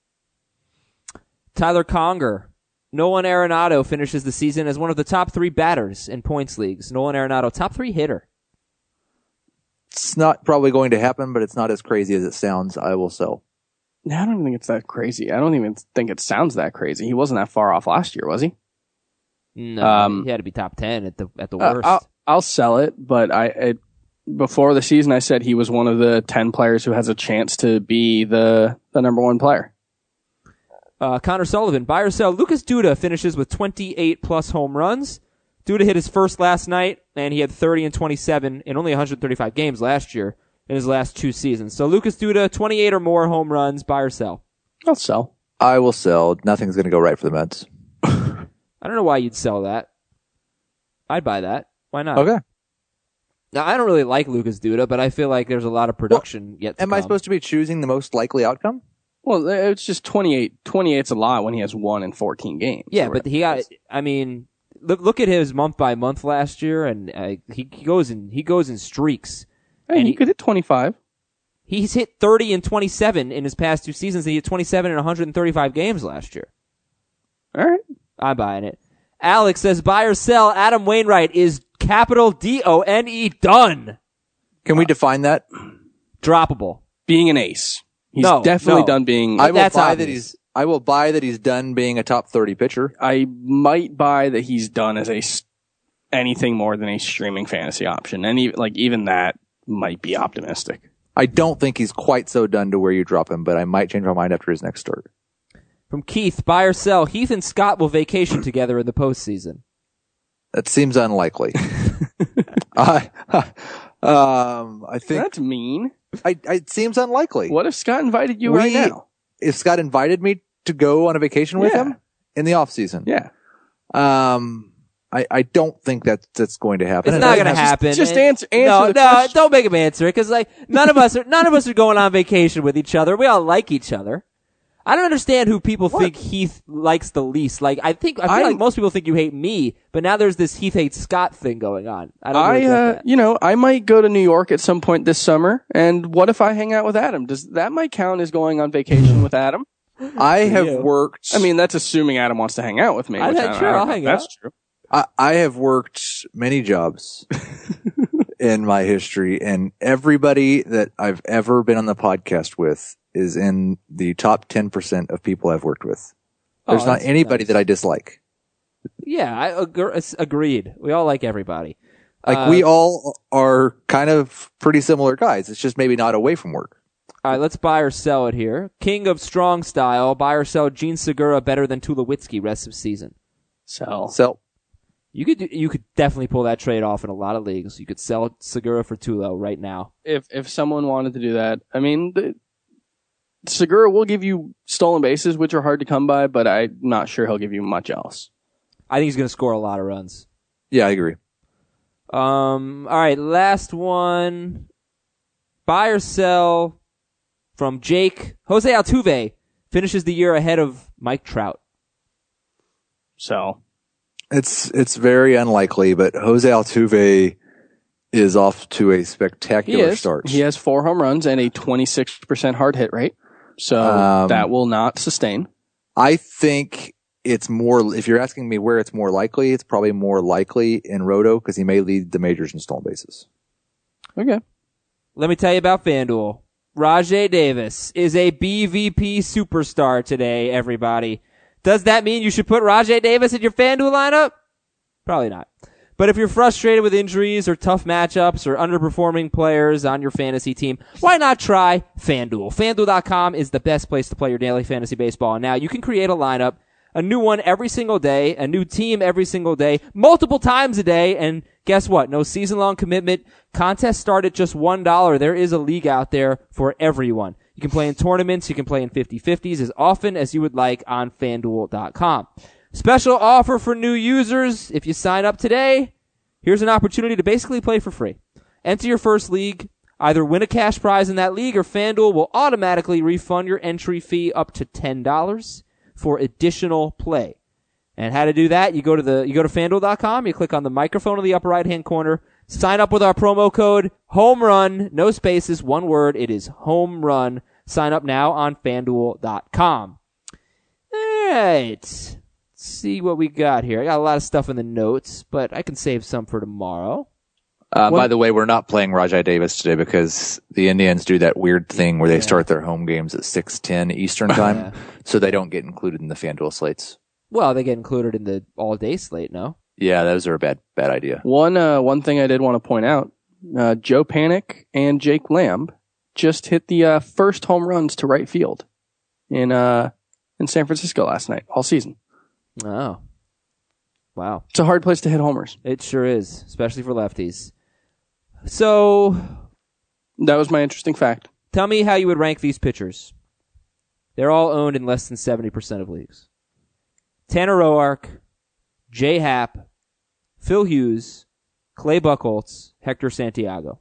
Tyler Conger. Nolan Arenado finishes the season as one of the top three batters in points leagues. Nolan Arenado, top three hitter. It's not probably going to happen, but it's not as crazy as it sounds. I will sell. I don't even think it's that crazy. I don't even think it sounds that crazy. He wasn't that far off last year, was he? No, Um, he had to be top ten at the at the Uh, worst. I'll, I'll sell it, but I it, before the season, I said he was one of the ten players who has a chance to be the, the number one player. Uh, Connor Sullivan, buy or sell. Lucas Duda finishes with twenty-eight plus home runs. Duda hit his first last night, and he had thirty and twenty-seven in only one hundred thirty-five games last year in his last two seasons. So Lucas Duda, twenty-eight or more home runs, buy or sell. I'll sell. I will sell. Nothing's going to go right for the Mets. I don't know why you'd sell that. I'd buy that. Why not? Okay. Now, I don't really like Lucas Duda, but I feel like there's a lot of production well, yet to Am come. I supposed to be choosing the most likely outcome? Well, it's just twenty-eight. twenty-eight's a lot when he has one in fourteen games. Yeah, but he got, I mean, look look at his month by month last year, and uh, he, he goes in he goes in streaks. Hey, and he, he could hit twenty-five. He's hit thirty and twenty-seven in his past two seasons. He hit twenty-seven in one hundred thirty-five games last year. All right. I'm buying it. Alex says, buy or sell. Adam Wainwright is capital D O N E done. Can we define that? Droppable. Being an ace. He's No, definitely no. done being. I will That's buy obvious. that he's. I will buy that he's done being a top thirty pitcher. I might buy that he's done as a s- anything more than a streaming fantasy option, and even, like even that might be optimistic. I don't think he's quite so done to where you drop him, but I might change my mind after his next start. From Keith, buy or sell. Heath and Scott will vacation together in the postseason. That seems unlikely. I, um, I think That's mean. I, I, it seems unlikely. What if Scott invited you We- right now? If Scott invited me to go on a vacation with Yeah. him in the off season, Yeah. um, I, I don't think that that's going to happen. It's And not I- going to just- happen. just And- answer- answer no, the no, question. don't make him answer it because like none of us are none of us are going on vacation with each other. We all like each other. I don't understand who people What? think Heath likes the least. Like I think I feel I'm- like most people think you hate me, but now there's this Heath hates Scott thing going on. I don't I, really get uh, that. you know, I might go to New York at some point this summer, and what if I hang out with Adam? Does that might count as going on vacation with Adam? I have you. worked. I mean, that's assuming Adam wants to hang out with me. I- which sure, I, I don't I'll know hang if That's out. true. I, I have worked many jobs in my history, and everybody that I've ever been on the podcast with is in the top ten percent of people I've worked with. There's Oh, not that's anybody nice. that I dislike. Yeah, I agree, agreed. We all like everybody. Like, Uh, we all are kind of pretty similar guys. It's just maybe not away from work. All right, let's buy or sell it here. King of strong style, buy or sell Gene Segura better than Tulowitzki rest of season. So, So, You could do, you could definitely pull that trade off in a lot of leagues. You could sell Segura for Tulo right now. if if someone wanted to do that, I mean, the, Segura will give you stolen bases, which are hard to come by, but I'm not sure he'll give you much else. I think he's going to score a lot of runs. yeah, I agree. Um. All right, last one. Buy or sell from Jake. Jose Altuve finishes the year ahead of Mike Trout. So, It's it's very unlikely, but Jose Altuve is off to a he spectacular is. start. He has four home runs and a twenty-six percent hard hit rate. So Um, that will not sustain. I think it's more, if you're asking me where it's more likely, it's probably more likely in Roto because he may lead the majors in stolen bases. Okay. Let me tell you about FanDuel. Rajay Davis is a B V P superstar today, everybody. Does that mean you should put Rajay Davis in your FanDuel lineup? Probably not. But if you're frustrated with injuries or tough matchups or underperforming players on your fantasy team, why not try FanDuel? FanDuel dot com is the best place to play your daily fantasy baseball. And now you can create a lineup, a new one every single day, a new team every single day, multiple times a day, and guess what? No season-long commitment. Contests start at just one dollar. There is a league out there for everyone. You can play in tournaments. You can play in fifty-fifties as often as you would like on FanDuel dot com. Special offer for new users. If you sign up today, here's an opportunity to basically play for free. Enter your first league. Either win a cash prize in that league or FanDuel will automatically refund your entry fee up to ten dollars for additional play. And how to do that, you go to the you go to FanDuel dot com, you click on the microphone in the upper right-hand corner, sign up with our promo code HOMERUN, no spaces, one word, it is HOMERUN. Sign up now on FanDuel dot com. All right. Let's see what we got here. I got a lot of stuff in the notes, but I can save some for tomorrow. Uh, What- by the way, we're not playing Rajai Davis today because the Indians do that weird thing where they start their home games at six ten Eastern time, Yeah. so they don't get included in the FanDuel slates. Well, they get included in the all-day slate, no? Yeah, those are a bad bad idea. One uh, one thing I did want to point out: uh, Joe Panic and Jake Lamb just hit the uh, first home runs to right field in uh, in San Francisco last night, all season. Oh. Wow. It's a hard place to hit homers. It sure is, especially for lefties. So, That was my interesting fact. tell me how you would rank these pitchers. They're all owned in less than seventy percent of leagues. Tanner Roark, Jay Happ, Phil Hughes, Clay Buchholz, Hector Santiago.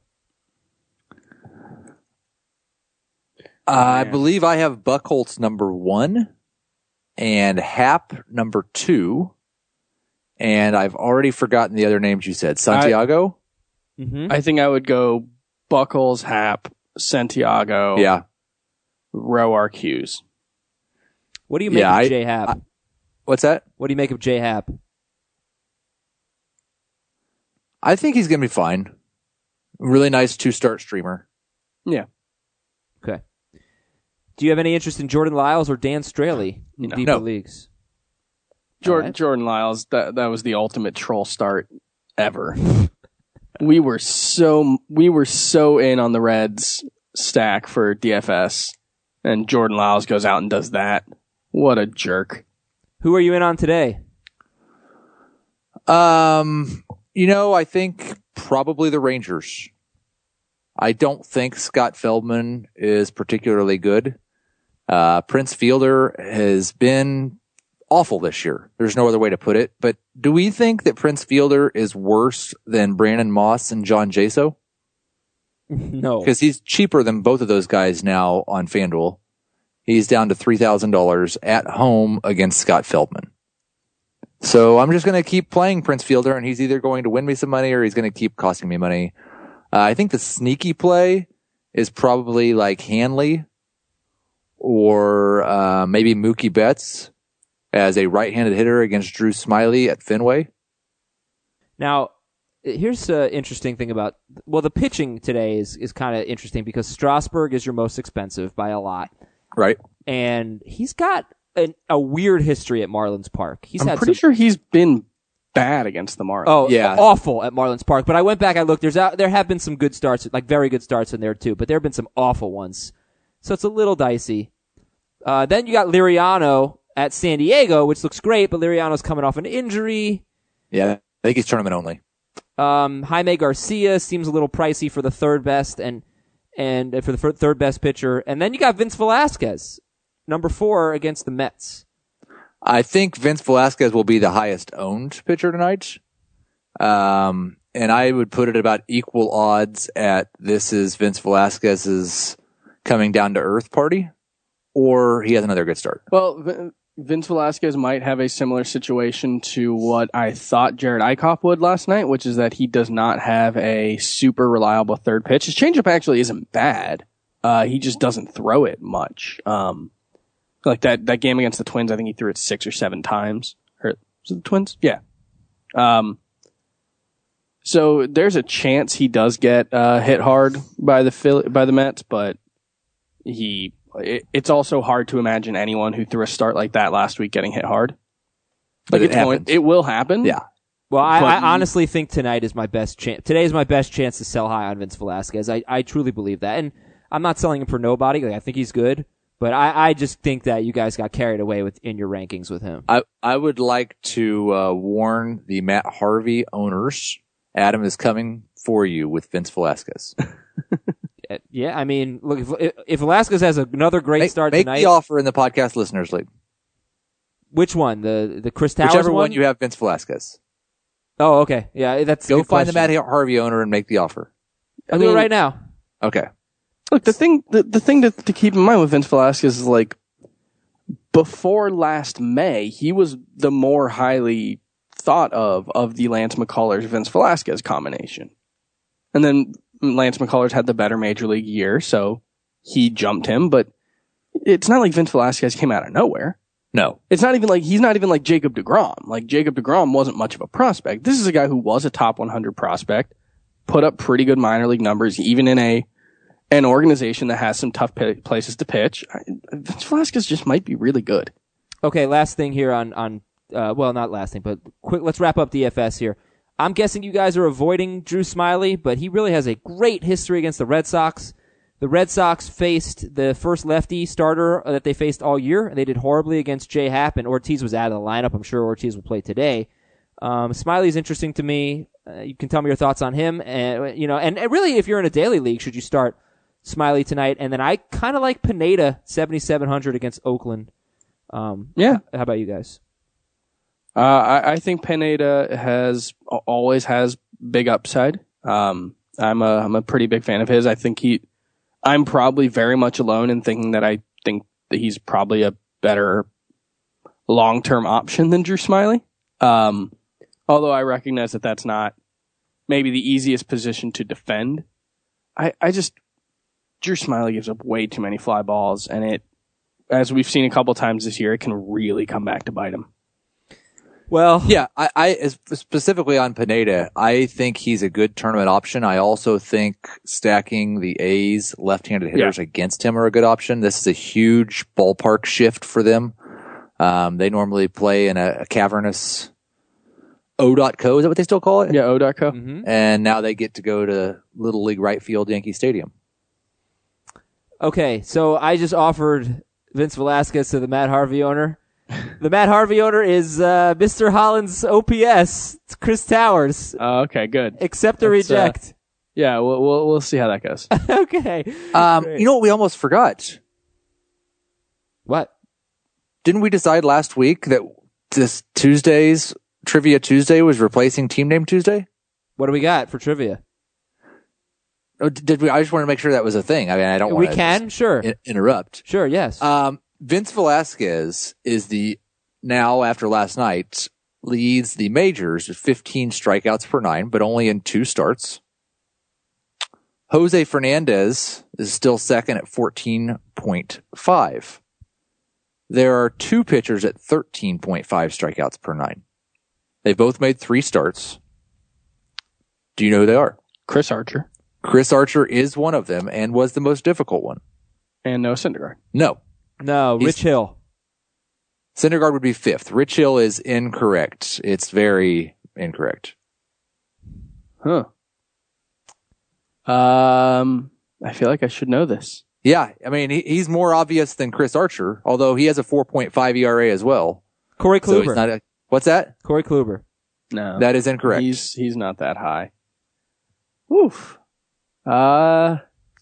I Man. believe I have Buchholz number one and Happ number two. And I've already forgotten the other names you said. Santiago? Mm-hmm. I think I would go Buckles, Happ, Santiago, Yeah. Roark, Hughes. What do you make Yeah, of I- Jay Happ? I- What's that? what do you make of Jay Happ? I think he's going to be fine. Really nice two-start streamer. Yeah. Okay. Do you have any interest in Jordan Lyles or Dan Straley in No. deeper No. leagues? Jordan, Alright. Jordan Lyles, that, that was the ultimate troll start ever. we were so, we were so in on the Reds stack for D F S, and Jordan Lyles goes out and does that. What a jerk. Who are you in on today? Um, you know, I think probably the Rangers. I don't think Scott Feldman is particularly good. Uh, Prince Fielder has been awful this year. There's no other way to put it. But do we think that Prince Fielder is worse than Brandon Moss and John Jaso? No. Because he's cheaper than both of those guys now on FanDuel. He's down to three thousand dollars at home against Scott Feldman. So I'm just going to keep playing Prince Fielder, and he's either going to win me some money or he's going to keep costing me money. Uh, I think the sneaky play is probably like Hanley or uh, maybe Mookie Betts as a right-handed hitter against Drew Smyly at Fenway. Now, here's an interesting thing about, well, the pitching today is, is kind of interesting because Strasburg is your most expensive by a lot. Right. And he's got an, a weird history at Marlins Park. He's I'm had pretty some, sure he's been bad against the Marlins. oh, Yeah. awful at Marlins Park. But I went back, I looked, there's out, there have been some good starts, like very good starts in there too, but there have been some awful ones. So it's a little dicey. Uh, then you got Liriano at San Diego, which looks great, but Liriano's coming off an injury. Yeah, I think he's tournament only. Um, Jaime Garcia seems a little pricey for the third best and and uh, for the fir- third best pitcher. And then you got Vince Velasquez, number four against the Mets. I think Vince Velasquez will be the highest owned pitcher tonight. Um, and I would put it about equal odds at this is Vince Velasquez's coming down to earth party, or he has another good start. Well, V- Vince Velasquez might have a similar situation to what I thought Jared Eichhoff would last night, which is that he does not have a super reliable third pitch. His changeup actually isn't bad. Uh, he just doesn't throw it much. Um, like that, that game against the Twins, I think he threw it six or seven times. Or was it the Twins? Yeah. Um, so there's a chance he does get uh, hit hard by the Philly, by the Mets, but he. It, it's also hard to imagine anyone who threw a start like that last week getting hit hard. But Like it it's going, happens. it will happen. Yeah. Well, I, But- I honestly think tonight is my best chance. Today is my best chance to sell high on Vince Velasquez. I, I truly believe that. And I'm not selling him for nobody. Like, I think he's good. But I, I just think that you guys got carried away with in your rankings with him. I, I would like to uh, warn the Matt Harvey owners, Adam is coming for you with Vince Velasquez. Uh, Yeah, I mean, look, if, if Velasquez has another great Make, start make tonight, the offer in the podcast listeners league. which one? The the Chris Towers Whichever one? one you have Vince Velasquez. Oh, okay. Yeah, that's a Go good find the question. Matt Harvey owner and make the offer. I'll I do it mean- right now. Okay. Look, the thing, the, the thing to, to keep in mind with Vince Velasquez is like, before last May, he was the more highly thought of of the Lance McCullers Vince Velasquez combination, and then Lance McCullers had the better major league year, so he jumped him. But it's not like Vince Velasquez came out of nowhere. No. It's not even like he's not even like Jacob deGrom. Like Jacob deGrom wasn't much of a prospect. This is a guy who was a top one hundred prospect, put up pretty good minor league numbers, even in a an organization that has some tough p- places to pitch. I, Vince Velasquez just might be really good. Okay, last thing here on on uh, well, not last thing, but quick. Let's wrap up D F S here. I'm guessing you guys are avoiding Drew Smyly, but he really has a great history against the Red Sox. The Red Sox faced the first lefty starter that they faced all year, and they did horribly against J Happ, and Ortiz was out of the lineup. I'm sure Ortiz will play today. Um, Smiley's interesting to me. Uh, you can tell me your thoughts on him. And, you know, and, and really, if you're in a daily league, should you start Smiley tonight? And then I kind of like Pineda, seventy-seven hundred against Oakland. Um, Yeah. How about you guys? Uh, I, I think Pineda has always has big upside. Um, I'm a I'm a pretty big fan of his. I think he. I'm probably very much alone in thinking that I think that he's probably a better long-term option than Drew Smyly. Um, although I recognize that that's not maybe the easiest position to defend. I, I just, Drew Smyly gives up way too many fly balls, and it, as we've seen a couple times this year, it can really come back to bite him. Well, Yeah, I, I as- specifically on Pineda, I think he's a good tournament option. I also think stacking the A's left-handed hitters Yeah. against him are a good option. This is a huge ballpark shift for them. Um, they normally play in a, a cavernous O.co, is that what they still call it? Yeah, O.co. mhm. And now they get to go to Little League right field Yankee Stadium. Okay, so I just offered Vince Velasquez to the Matt Harvey owner. The Matt Harvey owner is uh, Mister Holland's O P S. It's Chris Towers. Oh, okay, good. Accept or That's, uh, reject. Yeah, we'll, we'll we'll see how that goes. Okay. Um, Great. you know what we almost forgot? What? Didn't we decide last week that this Tuesday's Trivia Tuesday was replacing Team Name Tuesday? What do we got for trivia? Oh, d- did we? I just want to make sure that was a thing. I mean, I don't We want to can, sure, in- interrupt. sure, yes. Um, Vince Velasquez is the now after last night leads the majors with fifteen strikeouts per nine, but only in two starts. Jose Fernandez is still second at fourteen point five. There are two pitchers at thirteen point five strikeouts per nine. They both made three starts. Do you know who they are? Chris Archer Chris Archer is one of them and was the most difficult one. and Noah Syndergaard. No. no, he's- Rich Hill. Syndergaard would be fifth. Rich Hill is incorrect. It's very incorrect. Huh. Um, I feel like I should know this. Yeah, I mean, he, he's more obvious than Chris Archer, although he has a four point five E R A as well. Corey So Kluber. he's not a, what's that? Corey Kluber. No, That is incorrect. He's he's not that high. Oof. Uh.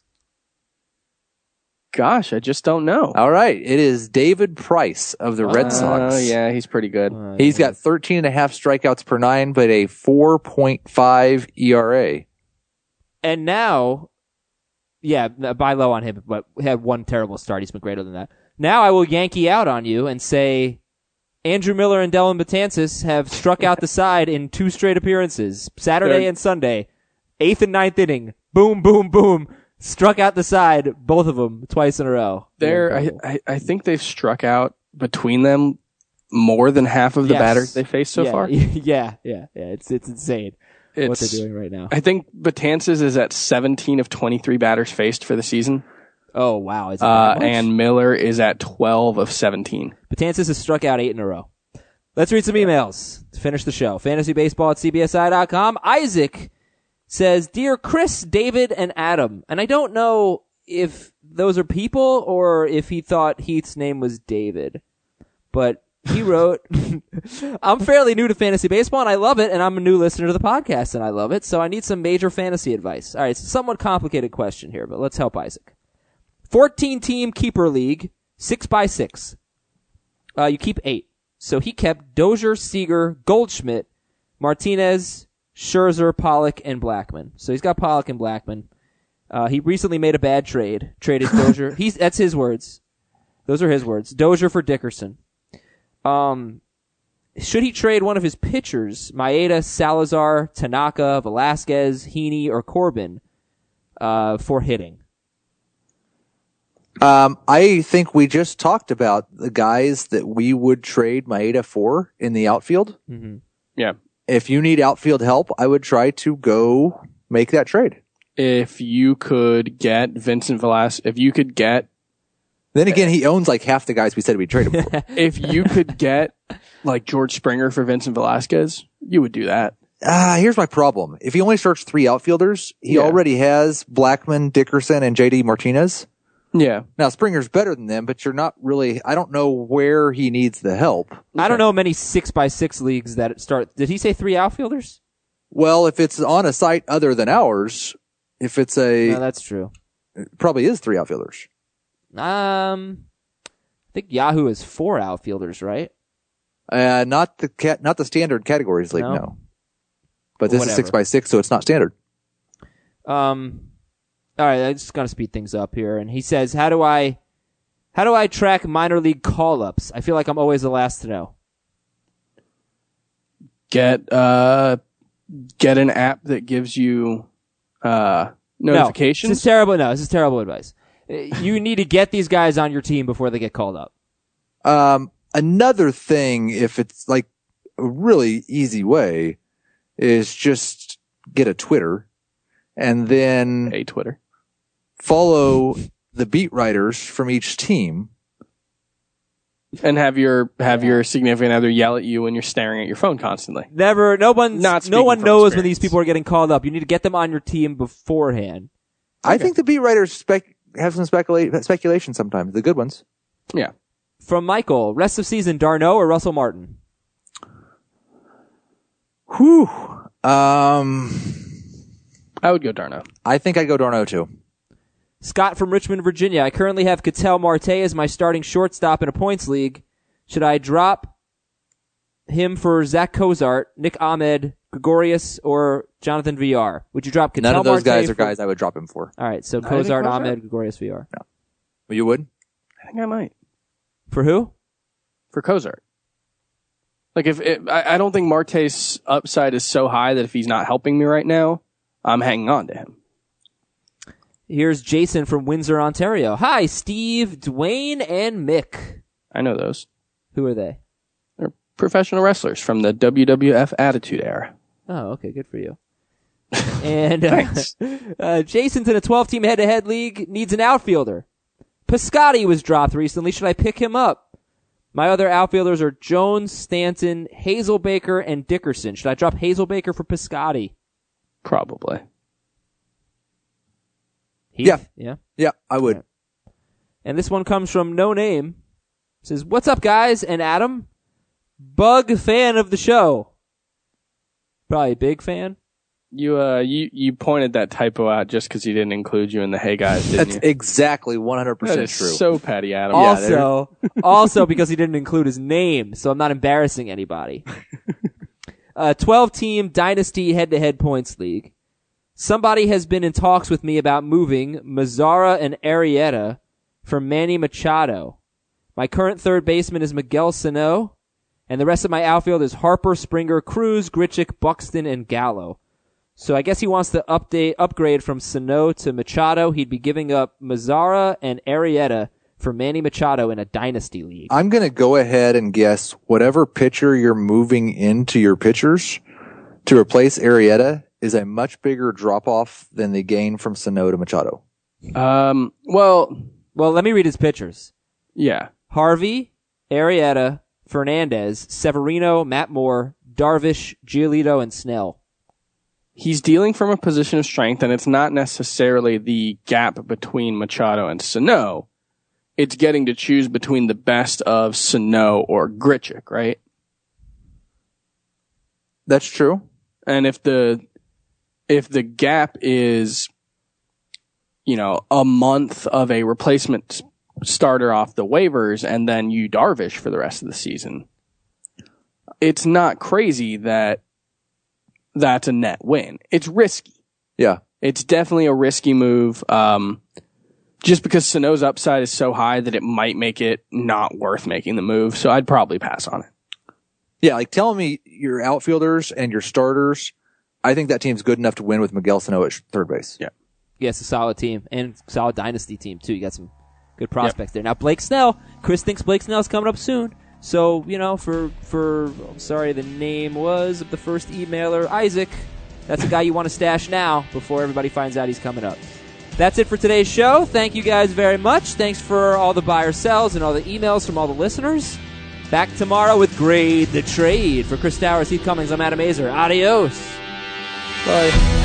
Gosh, I just don't know. All right. It is David Price of the Red Sox. Oh, yeah, he's pretty good. Uh, He's got thirteen and a half strikeouts per nine, but a four point five E R A. And now, yeah, buy low on him, but he had one terrible start. He's been greater than that. Now I will Yankee out on you and say Andrew Miller and Dylan Betances have struck out the side in two straight appearances, Saturday They're- and Sunday. Eighth and ninth inning. Boom, boom, boom. Struck out the side, both of them, twice in a row. They're, I, I, I think they've struck out between them more than half of the Yes. batters they faced so yeah, far. Yeah, yeah, yeah. It's it's insane what It's, they're doing right now. I think Betances is at seventeen of twenty-three batters faced for the season, Oh, wow. Is it uh, that much? and Miller is at twelve of seventeen. Betances has struck out eight in a row. Let's read some emails to finish the show. Fantasybaseball at C B S I dot com. Isaac says, Dear Chris, David, and Adam. And I don't know if those are people or if he thought Heath's name was David. But he wrote, I'm fairly new to fantasy baseball and I love it, and I'm a new listener to the podcast and I love it, so I need some major fantasy advice. All right, it's a somewhat complicated question here, but let's help Isaac. fourteen-team keeper league, six by six. Uh, you keep eight. So he kept Dozier, Seager, Goldschmidt, Martinez, Scherzer, Pollock, and Blackman. So he's got Pollock and Blackman. Uh, he recently made a bad trade. Traded Dozier. He's, that's his words. Those are his words. Dozier for Dickerson. Um, should he trade one of his pitchers, Maeda, Salazar, Tanaka, Velasquez, Heaney, or Corbin, uh, for hitting? Um, I think we just talked about the guys that we would trade Maeda for in the outfield. Mm-hmm. Yeah. If you need outfield help, I would try to go make that trade. If you could get Vincent Velasquez, if you could get, Then again, he owns like half the guys we said we'd trade him for. if you could get like George Springer for Vincent Velasquez, you would do that. uh, here's my problem. If he only starts three outfielders, he Yeah. already has Blackmon, Dickerson, and J D Martinez. Yeah. Now, Springer's better than them, but you're not really, I don't know where he needs the help. I don't know many six by six leagues that start. Did he say three outfielders? Well, if it's on a site other than ours, if it's a, No, that's true. it probably is three outfielders. Um, I think Yahoo is four outfielders, right? Uh, not the cat, not the standard categories league, No. no. But this Whatever. is six by six, so it's not standard. Um, all right, I'm just gonna speed things up here. And he says, "How do I, how do I track minor league call-ups? I feel like I'm always the last to know." Get uh, get an app that gives you uh No, notifications. this is terrible. No, this is terrible advice. Uh, You need to get these guys on your team before they get called up. Um, another thing, if it's like a really easy way, is just get a Twitter and then Hey, Twitter. follow the beat writers from each team. And have your have your significant other yell at you when you're staring at your phone constantly. Never, no one, Not no speaking one from knows when experience. these people are getting called up. You need to get them on your team beforehand. I think the beat writers spec- have some specula- speculation sometimes, the good ones. Yeah. From Michael, rest of season, Darno or Russell Martin? Whew. Um, I would go Darno. I think I'd go Darno too. Scott from Richmond, Virginia. I currently have Ketel Marte as my starting shortstop in a points league. Should I drop him for Zach Cozart, Nick Ahmed, Gregorius, or Jonathan V R? Would you drop Ketel None of those Marte guys are for- guys I would drop him for. All right, so I think Cozart, Cozart. Ahmed, Gregorius, V R. Well, you would? I think I might. For who? For Cozart. Like if it, I, I don't think Marte's upside is so high that if he's not helping me right now, I'm hanging on to him. Here's Jason from Windsor, Ontario. Hi, Steve, Dwayne, and Mick. I know those. Who are they? They're professional wrestlers from the W W F Attitude Era. Oh, okay, good for you. And uh, uh, Jason's in a twelve-team head-to-head league, needs an outfielder. Piscotti was dropped recently. Should I pick him up? My other outfielders are Jones, Stanton, Hazelbaker, and Dickerson. Should I drop Hazelbaker for Piscotti? Probably. Heath? Yeah. Yeah. Yeah, I would. Right. And this one comes from No Name. It says, "What's up, guys?" And Adam, bug fan of the show. Probably a big fan. You uh you, you pointed that typo out just because he didn't include you in the hey guys, didn't That's you? exactly one hundred That percent is true. so Patty Adam. Yeah, Also, also because he didn't include his name, so I'm not embarrassing anybody. A twelve-team dynasty head-to-head points league. Somebody has been in talks with me about moving Mazzara and Arrieta for Manny Machado. My current third baseman is Miguel Sano, and the rest of my outfield is Harper, Springer, Cruz, Grichuk, Buxton, and Gallo. So I guess he wants to update, upgrade from Sano to Machado. He'd be giving up Mazzara and Arrieta for Manny Machado in a dynasty league. I'm going to go ahead and guess whatever pitcher you're moving into your pitchers to replace Arrieta is a much bigger drop-off than the gain from Sano to Machado. Um well Well, let me read his pitchers. yeah. Harvey, Arrieta, Fernandez, Severino, Matt Moore, Darvish, Giolito, and Snell. He's dealing from a position of strength, and it's not necessarily the gap between Machado and Sano. It's getting to choose between the best of Sano or Grichuk, right? That's true. And if the if the gap is, you know, a month of a replacement starter off the waivers and then you Darvish for the rest of the season, it's not crazy that that's a net win. It's risky. Yeah. It's definitely a risky move. Um, just because Sano's upside is so high that it might make it not worth making the move. So I'd probably pass on it. Yeah, like telling me your outfielders and your starters, I think that team's good enough to win with Miguel Sano at third base. Yeah. Yeah, it's a solid team and solid dynasty team too. You got some good prospects there. Now Blake Snell, Chris thinks Blake Snell's coming up soon. So, you know, for, for, I'm sorry, the name was of the first emailer, Isaac. That's a guy you want to stash now before everybody finds out he's coming up. That's it for today's show. Thank you guys very much. Thanks for all the buy or sells and all the emails from all the listeners. Back tomorrow with Grade the Trade. For Chris Towers, Heath Cummings, I'm Adam Azer. Adios. Bye.